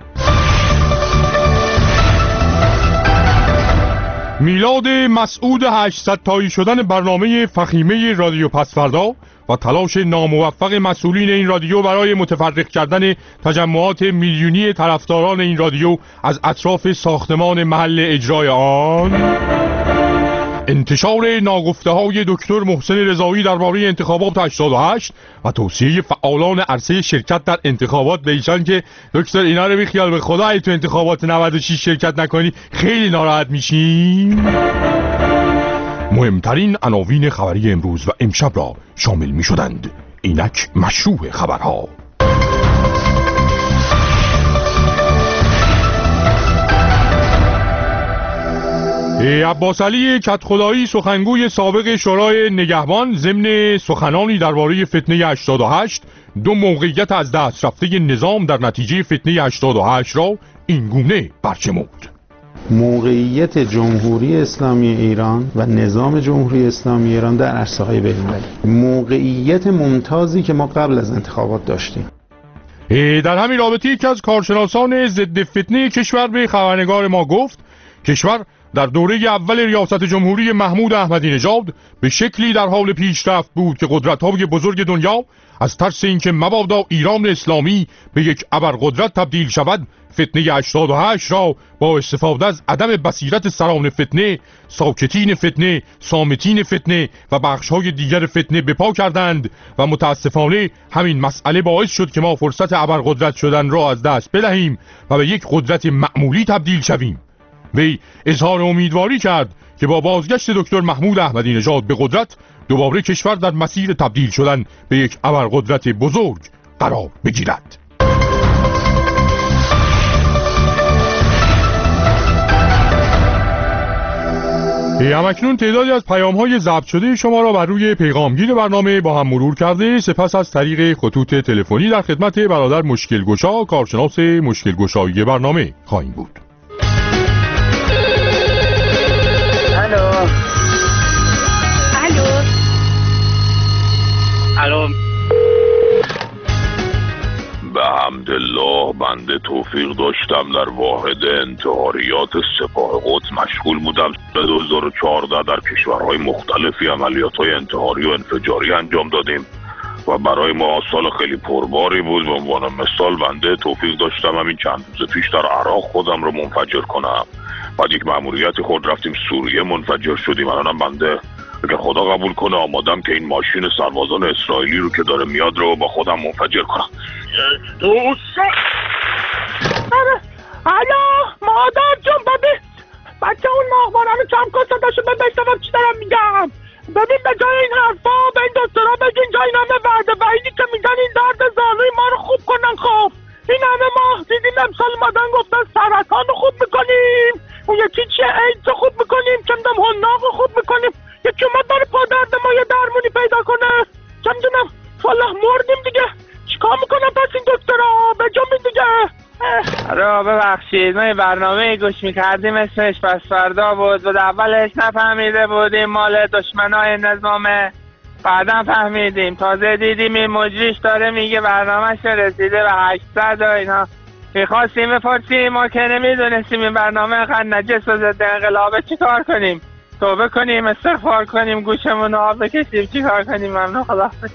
میلاد مسعود هشتصد تایی شدن برنامه فخیمه رادیو پسوردا و تلاش ناموفق مسئولین این رادیو برای متفرق کردن تجمعات میلیونی طرفداران این رادیو از اطراف ساختمان محل اجرای آن، انتشار ناگفته‌های دکتر محسن رضایی درباره انتخابات هشتاد و هشت و توصیه فعالان عرصه شرکت در انتخابات به ایشان که دکتر اینا رو بیخیال به خدا ای تو انتخابات نود و شش شرکت نکنی خیلی ناراحت میشیم. مهمترین عناوین خبری امروز و امشب را شامل می‌شدند. اینک مشروع خبرها. عباس علی کدخدایی سخنگوی سابق شورای نگهبان ضمن سخنانی درباره فتنه هشتاد و هشت دو موقعیت از دست رفته نظام در نتیجه فتنه هشتاد و هشت را اینگونه برچمود: موقعیت جمهوری اسلامی ایران و نظام جمهوری اسلامی ایران در عرصه‌های بین‌المللی، موقعیت ممتازی که ما قبل از انتخابات داشتیم. در همین رابطه یکی از کارشناسان ضد فتنه کشور به خبرنگار ما گفت کشور در دوره اول ریاست جمهوری محمود احمدی نژاد به شکلی در حال پیشرفت بود که قدرت‌های بزرگ دنیا از ترس اینکه مبادا ایران اسلامی به یک ابرقدرت تبدیل شود، فتنه هشتاد و هشت را با استفاده از عدم بصیرت سران فتنه، ساکتین فتنه، صامتین فتنه و بخش‌های دیگر فتنه به پا کردند و متاسفانه همین مسئله باعث شد که ما فرصت ابرقدرت شدن را از دست بدهیم و به یک قدرت معمولی تبدیل شویم. وی اظهار امیدواری کرد که با بازگشت دکتر محمود احمدی نژاد به قدرت دوباره کشور در مسیر تبدیل شدن به یک ابرقدرت بزرگ قرار بگیرد. همکنون تعدادی از پیام‌های ضبط شده شما را بر روی پیغامگیر برنامه با هم مرور کرده، سپس از طریق خطوط تلفنی در خدمت برادر مشکل گشا، کارشناس مشکل گشایی برنامه خواهیم بود. الو الو الو به حمدالله بنده توفیق داشتم در واحد انتحاریات سپاه قدس مشغول بودم. دو هزار و چهارده در کشورهای مختلفی عملیات‌های انتحاری و انفجاری انجام دادیم و برای ما سال خیلی پرباری بود. به عنوان مثال بنده توفیق داشتم همین چند روز پیش در عراق خودم رو منفجر کنم. بعد یک مأموریت خود رفتیم سوریه، منفجر شدیم. الانم بنده اگه خدا قبول کنه آمادم که این ماشین سربازان اسرائیلی رو که داره میاد رو با خودم منفجر کنم. دوست الو مادر جون ببین بچه اون ماهوارم کم کن صداشو ببشتم چی دارم میگم. ببین به جای این حرفا به این دکترها بگین جای این همه وعده وعیدی که میگن این درد زانوی ما رو خوب کنن. خب این همه ماه دیدیم امسال مادن گفتن سرطان رو خوب میکنیم، اون یکی چیه ایدز رو خوب میکنیم، چه میدونم حناق رو خوب میکنیم. یکی اومد برای پا درد ما یه درمونی پیدا کنه، چه میدونم والله مردیم دیگه. چیکار میکنم پس این دکترها به جنبین دیگه. آره ببخشید ما یه برنامه گوش میکردیم اسمش پس فردا بود و اولش نفهمیده بودیم مال دشمنای نظامه، بعدا فهمیدیم، تازه دیدیم این مجریش داره میگه برنامهش رسیده به هشتصد و اینا. میخواستیم بپرسیم ما که نمیدونستیم این برنامه اینقدر نجس و ضد انقلابه چیکار کنیم؟ توبه کنیم، استغفار کنیم، گوشمون رو آب بکشیم، چیکار کنیم؟ ممنون، خداحافظ.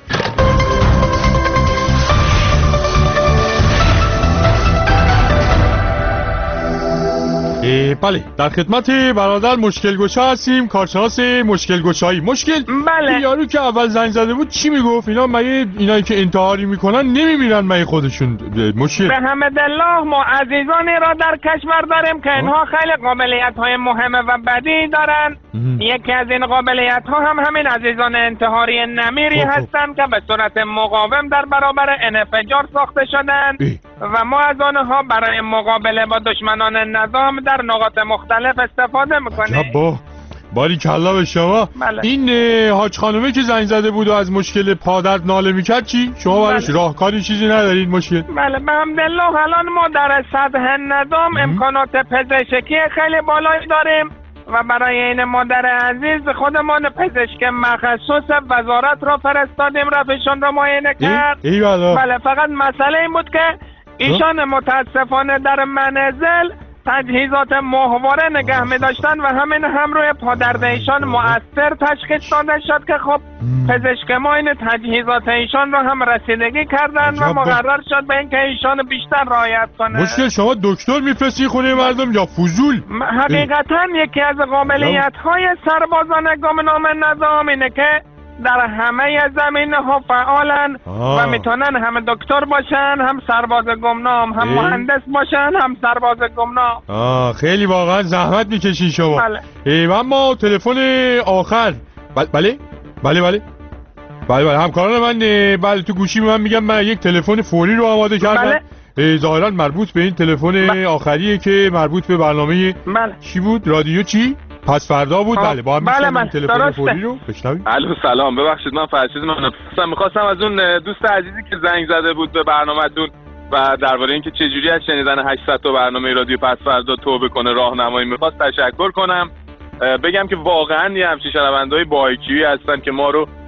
بله در خدمت برادر مشکل گشا هستیم، کارشناس مشکل گشایی. مشکل بله یارو که اول زنگ زده بود چی میگفت؟ اینا مگه اینایی که انتحاری میکنن نمیمیرن مگه خودشون؟ مشکل به حمدالله ما عزیزانی را در کشور داریم که اینها خیلی قابلیت های مهمه و بدی دارن. یکی از این قابلیت ها هم همین عزیزان انتحاری نمیری هستن که به صورت مقاوم در برابر انفجار ساخته شدن و ما از آنها برای مقابله با دشمنان نظام در نقاط مختلف استفاده میکنیم. با باری کلا به شما. بله. این حاج خانومه که زنگ زده بود و از مشکل پادرد ناله میکرد چی؟ شما براش بله. راهکاری چیزی ندارید مشکل؟ بله به حمدالله الان ما در سطح نظام امکانات پزشکی خیلی بالایی داریم و برای این مادر عزیز خودمان پزشک مخصوص وزارت را فرستادیم رفتشون را معاینه کرد. ای بله. بله فقط مسئله این بود که ایشان متاسفانه در منزل تجهیزات ماهواره نگه می داشتن و همین هم روی پادرد ایشان مؤثر تشخیص داده شد که خب پزشک ما این تجهیزات ایشان رو هم رسیدگی کردن و مقرر شد به اینکه ایشان بیشتر رعایت کنه. مشکل شما دکتر میفرستی خونه مردم یا فضول؟ حقیقتا یکی از قابلیت های سربازان گمنام نظام اینه که در همه زمینه ها فعالن و میتونن هم دکتر باشن، هم سرباز گمنام، هم مهندس باشن، هم سرباز گمنام. آه خیلی واقعا زحمت میکشین شما. بله. اما تلفن آخر بله بله بله بله بله بله همکاران من بله تو گوشی من میگم من یک تلفن فوری رو آماده کردم. بله. ظاهرا مربوط به این تلفن بله. آخریه که مربوط به برنامه بله. چی بود؟ رادیو چی؟ پس فردا بود. بله با هم بله من تلفن فوری رو بشنویم. الو سلام ببخشید من فرشید من می‌خواستم از اون دوست عزیزی که زنگ زده بود به برنامه‌تون و درباره اینکه چه جوری از شنیدن هشتصد تا برنامه رادیو پس فردا توبه کنه راهنمایی می‌خواست تشکر کنم. بگم که واقعا یه همچین شنونده‌های با آی کیو هستن که ما رو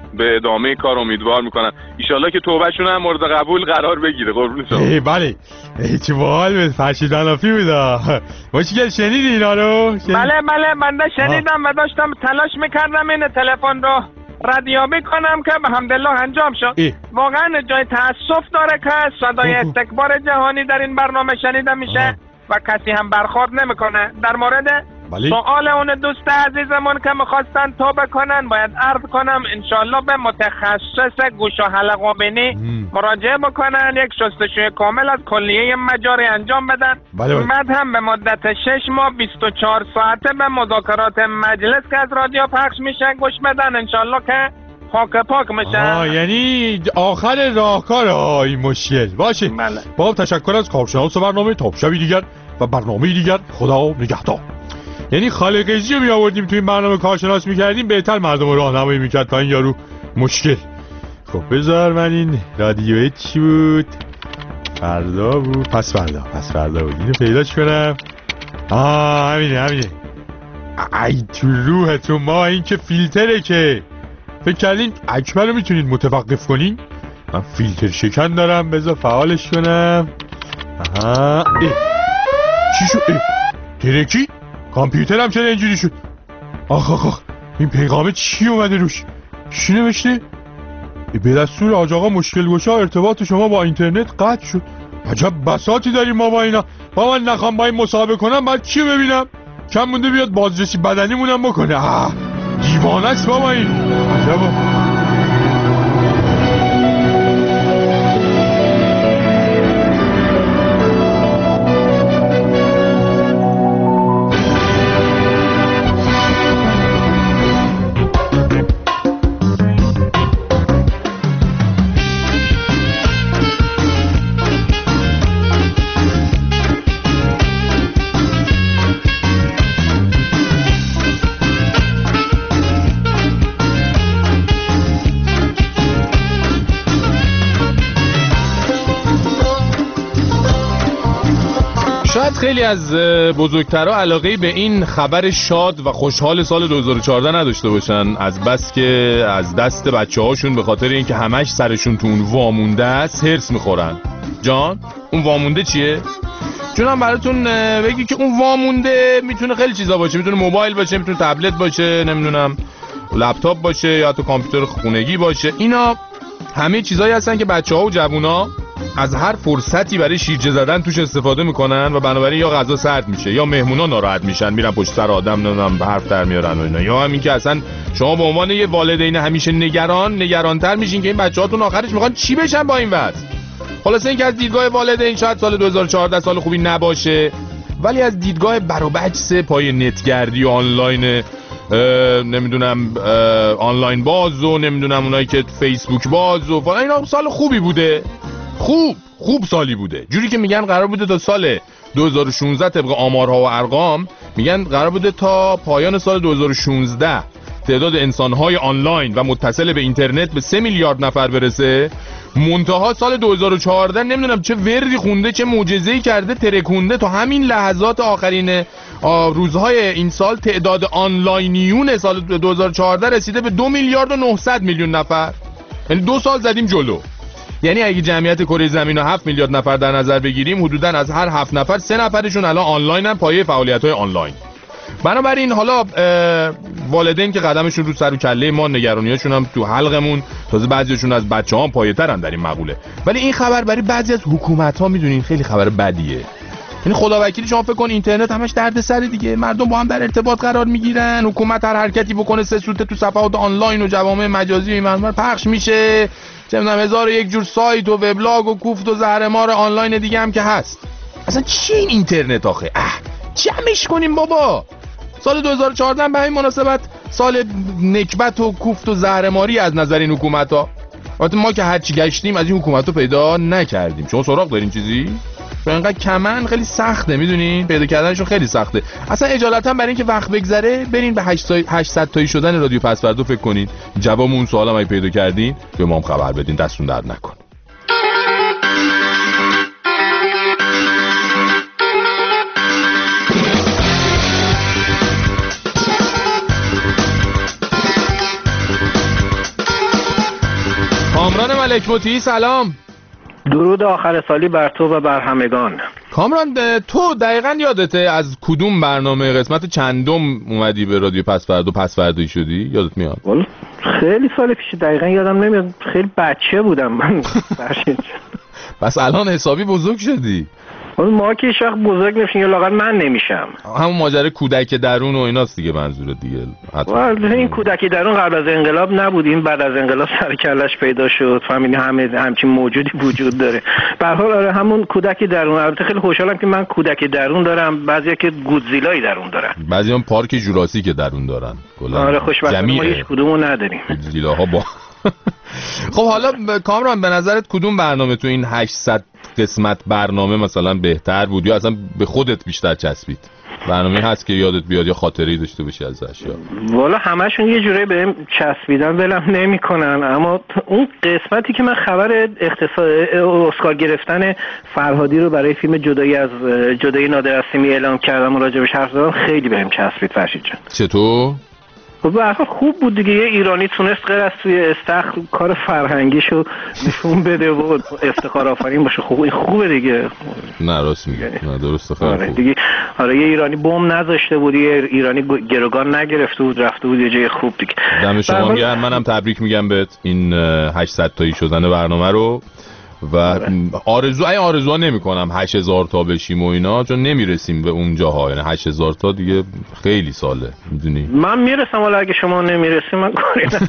به ادامه کار امیدوار میکنم. ایشالله که توبهشون هم مورد قبول قرار بگیره. قربون شما. بله چه باحال به فرشید انافی بودا. مشکل شنیدی اینا رو؟ شنید... بله بله من شنیدم و داشتم تلاش میکردم این تلفن رو ردیابی کنم که به حمدالله انجام شد. ای. واقعا جای تاسف داره که صدای استکبار جهانی در این برنامه شنیده میشه آه. و کسی هم برخورد نمیکنه. در مورد بله. سوال اون دوست عزیزمون که میخواستن توبه کنن باید عرض کنم انشالله به متخصص گوش و حلق بینی مراجعه بکنن، یک شستشوی کامل از کلیه مجاری انجام بدن. بله بله. بعد هم به مدت شش ماه بیست و چهار ساعته به مذاکرات مجلس که از رادیو پخش میشه گوش بدن انشالله که پاک پاک میشه. آه یعنی آخر راهکار این مشکل باشه. بله. با تشکر از کارشناس برنامه. تا شبی دیگر و برنامه دیگر خدا نگهدار. یعنی خالقیزی رو می آوردیم توی این برنامه کارشناس میکردیم بهتر مردم رو راهنمایی میکرد تا این یارو مشکل. خب بذار من این رادیوی چی بود؟ فردا بود پس فردا پس فردا بود اینو پیداش کنم. آه همینه همینه. ای تو روحتون ما این که فیلتره که فکر کردین اکبر رو میتونید متوقف کنین؟ من فیلتر شکن دارم بذار فعالش کنم. آها ای. چی شد؟ ای. ترکی؟ کامپیوترم چرا اینجوری شد؟ آخ آخ آخ این پیغامه چی اومده روش؟ چی نوشته؟ به دستور حاج آقا مشکل گشا ارتباط شما با اینترنت قطع شد. عجب بساطی داریم ما با اینا. با من نخوام با این مصاحبه کنم بعد چی ببینم؟ کم مونده بیاد بازرسی بدنیمونم بکنه. آه دیوانه است بابا این. عجبا. خیلی از بزرگترها علاقه به این خبر شاد و خوشحال سال دو هزار و چهارده نداشته باشن، از بس که از دست بچه هاشون به خاطر اینکه همش سرشون تو اون وامونده است هرس میخورن. جان اون وامونده چیه؟ جونم براتون بگی که اون وامونده میتونه خیلی چیزا باشه، میتونه موبایل باشه، میتونه تبلت باشه، نمیدونم لپتاپ باشه یا حتی کامپیوتر خونگی باشه. اینا همه چیزایی هستن که بچه‌ها و جوونا از هر فرصتی برای شیرجه زدن توش استفاده میکنن و بنابراین یا غذا سرد میشه یا مهمونا ناراحت میشن میرن پشت سر آدم نمیدونم حرف در میارن و اینا، یا همین که اصلا شما به عنوان یه والدین همیشه نگران نگرانتر میشین که این بچه‌هاتون آخرش میخوان چی بشن با این وضع. خلاصه این که از دیدگاه والدین شاید سال دو هزار و چهارده سال خوبی نباشه، ولی از دیدگاه بر و بچس پای نتگردی و آنلاین نمیدونم آنلاین باز و نمیدونم اونایی که فیسبوک باز و فلان اینا سال خوبی بوده. خوب خوب سالی بوده، جوری که میگن قرار بوده تا سال دو هزار و شانزده طبق آمارها و ارقام میگن قرار بوده تا پایان سال دو هزار و شانزده تعداد انسانهای آنلاین و متصل به اینترنت به سه میلیارد نفر برسه. منتها سال دو هزار و چهارده نمیدونم چه وردی خونده چه معجزه‌ای کرده ترکونده تا همین لحظات آخرین روزهای این سال تعداد آنلاینیون سال دو هزار و چهارده رسیده به دو میلیارد و نهصد میلیون نفر. یعنی دو سال زدیم جلو. یعنی اگه جمعیت کره زمین رو هفت میلیارد نفر در نظر بگیریم حدوداً از هر هفت نفر سه نفرشون الان آنلاینن، پایه فعالیت‌های آنلاین. بنابراین حالا والدین که قدمشون رو سر و کله ما، نگرانیاشون هم تو حلقمون، تازه بعضیشون از بچه‌ها هم پایه‌ترن در این مقوله. ولی این خبر برای بعضی از حکومت‌ها میدونین خیلی خبر بدیه. یعنی خدا وکیلی شما فکر کن اینترنت همش دردسر دیگه، مردم با هم در ارتباط قرار میگیرن، حکومت هر حرکتی بکنه سه سوته تو صفحات آنلاین و جوامع مجازی این منبر پخش میشه، چه می‌دونم هزار و یک جور سایت و وبلاگ و کوفت و زهرمار آنلاین دیگه هم که هست. اصلا چی این اینترنت آخه؟ اه جمعش کنیم بابا. سال دو هزار و چهارده به این مناسبت سال نکبت و کوفت و زهرماری از نظر این حکومت‌ها. البته ما که هرچی گشتیم از این حکومت‌ها پیدا نکردیم. شما سراغ دارین چیزی؟ چون اینقدر کمن خیلی سخته، میدونین پیدا کردنشون خیلی سخته. اصلا اجالتا برای اینکه وقت بگذره برین به هشتصد تایی شدن رادیو پسوردا فکر کنین. جواب اون سوالا اگه پیدا کردین به ما هم خبر بدین، دستون درد نکنه. ملک مطیعی سلام. درود آخر سالی بر تو و بر همگان. کامران تو دقیقاً یادته از کدوم برنامه قسمت چندم اومدی به رادیو پسفردا پسفردایی شدی؟ یادت میاد؟ خیلی سال پیش دقیقاً یادم نمیاد، خیلی بچه بودم من. پس الان حسابی بزرگ شدی. ما که هیچ وقت بزرگ نمیشیم یا لااقل من نمیشم. همون ماجرا کودک درون و ایناست دیگه منظور دیگه. این کودک درون قبل از انقلاب نبود، این بعد از انقلاب سر کلش پیدا شد. فهمیدی همه همچین موجودی وجود داره. به هر حال آره همون کودک درون. البته خیلی خوشحالم که من کودک درون دارم، بعضیا که گودزیلای درون دارن. بعضیا هم پارک جوراسیک درون دارن. آره خوشبختانه ما هیچ کدومو نداریم. گودزیلاها با خب حالا کامران به نظرت کدوم برنامه تو این هشتصد قسمت برنامه مثلا بهتر بود یا اصلا به خودت بیشتر چسبید؟ برنامه هست که یادت بیاد یا خاطره‌ای داشته باشی ازش؟ یا والا همشون یه جوری بهم چسبیدن ولم نمی‌کنن، اما اون قسمتی که من خبر اختصاص اسکار گرفتن فرهادی رو برای فیلم جدایی از جدایی نادر هاشمی اعلام کردم و راجبش حرف زدم خیلی بهم چسبید فرشید جان. چطور؟ خب به هر حال خوب بود دیگه، یه ایرانی تونست غیر از توی استخر کار فرهنگیشو نشون بده و افتخار آفرین باشه. خوب این خوبه دیگه. نه راست میگه، نه درسته خیلی آره خوب دیگه. آره یه ایرانی بم نذاشته بود، یه ایرانی گروگان نگرفته بود، رفته بود یه جای خوب دیگه. دم شما گرم. منم تبریک میگم بهت این هشتصد تایی شدن برنامه رو و آرزو ای آرزوها نمی کنم هشت هزار تا بشیم و اینا، چون نمیرسیم به اون جاها. یعنی هشت هزار تا دیگه خیلی ساله میدونی. من میرسم ولی اگه شما نمیرسیم من کاری ندارم.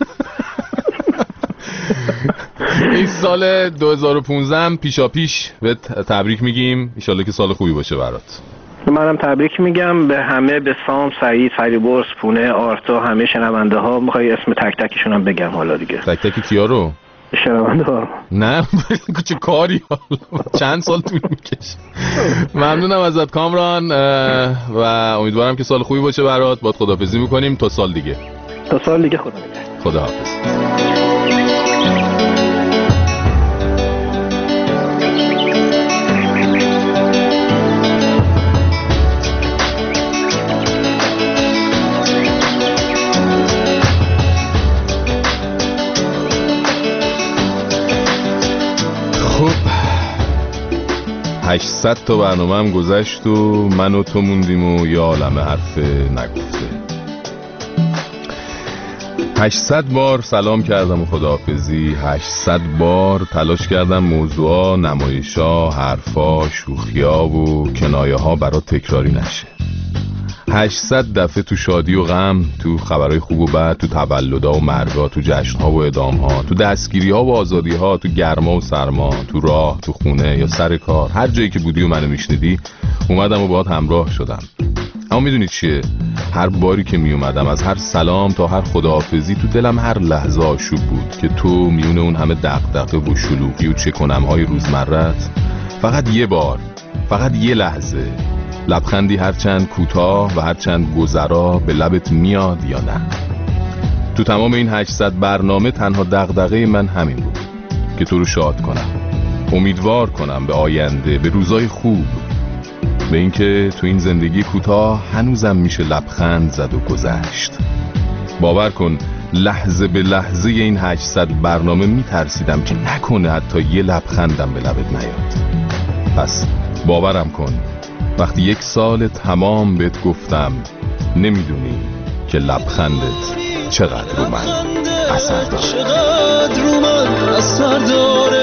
این سال دو هزار و پانزده پیشا پیش به تبریک میگیم، ان شاءالله که سال خوبی باشه برات. منم تبریک میگم به همه، به سام، سعید، فریبرز، پونه، آرتا، همه شنونده ها. میخوای اسم تک تکشون هم بگم حالا دیگه؟ تک تک کیا رو؟ شنونده ها. نه چه کاری حالا چند سال طول میکشه. ممنونم ازت کامران و امیدوارم که سال خوبی باشه برات. باید خداحافظی میکنیم تا سال دیگه. تا سال دیگه خدا نگهدار. خداحافظ. هشتصد تا برنامه هم گذشت و من و تو موندیم و یا عالمه حرف نگفته. هشتصد بار سلام کردم و خداحافظی، هشتصد بار تلاش کردم موضوعا، نمایشا، حرفا، شوخیا و کنایه ها برات تکراری نشه. هشتصد دفعه تو شادی و غم، تو خبرهای خوب و بد، تو تولدا و مرگا، تو جشنها و اعدامها، تو دستگیریها و آزادیها، تو گرما و سرما، تو راه، تو خونه یا سر کار، هر جایی که بودی و منو میشنیدی اومدم و باهات همراه شدم. اما میدونی چیه؟ هر باری که می اومدم از هر سلام تا هر خداحافظی تو دلم هر لحظه آشوب بود که تو میون اون همه دغدغه و شلوغی و چکنم‌های روزمرت فقط یه بار، فقط یه لحظه لبخندی هرچند کوتاه و هرچند گذرا به لبت میاد یا نه. تو تمام این هشتصد برنامه تنها دغدغه من همین بود که تو رو شاد کنم، امیدوار کنم به آینده، به روزای خوب، به اینکه تو این زندگی کوتاه هنوزم میشه لبخند زد و گذشت. باور کن لحظه به لحظه این هشتصد برنامه میترسیدم که نکنه حتی یه لبخندم به لبت نیاد. پس باورم کن وقتی یک سال تمام بهت گفتم نمیدونی که لبخندت چقدر رو من اثر داره، چقدر رو من اثر داره.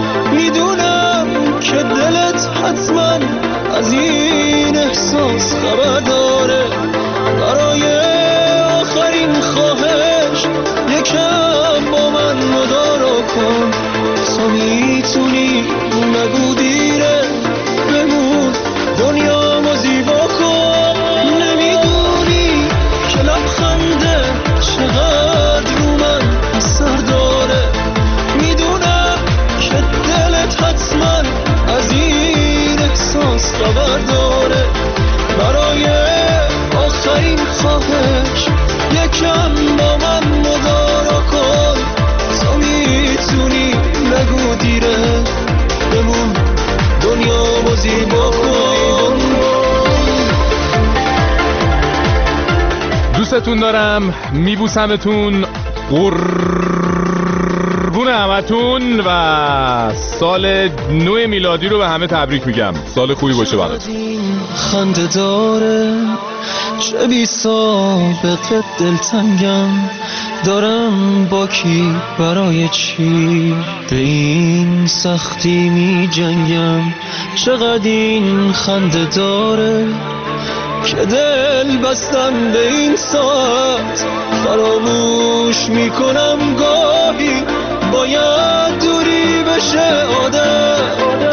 میدونم که دلت حتما از این احساس خبر داره. برای آخرین خواهش یکم با من مدارا کن، تا میتونی نگو دیره، بمون دنیا ما زیبا کن. نمیدونی که لبخنده چقدر رو من اثر داره. میدونم که دلت حتما از این احساس خبر داره. برای آخرین خواهش یکم با من مدارا کن، تا میتونی نگو دیره، بمون دنیا ما زیبا کن. دوستتون دارم، میبوسمتون، قربون همتون و سال نو میلادی رو به همه تبریک میگم. سال خوبی باشه براتون. خنده داره چه بی سابقه دلتنگم، دارم با کی برای چی به این سختی می جنگم. چقدر این خنده داره که دل بستم به این ساعت، فراموش میکنم گاهی باید دوری بشه عادت.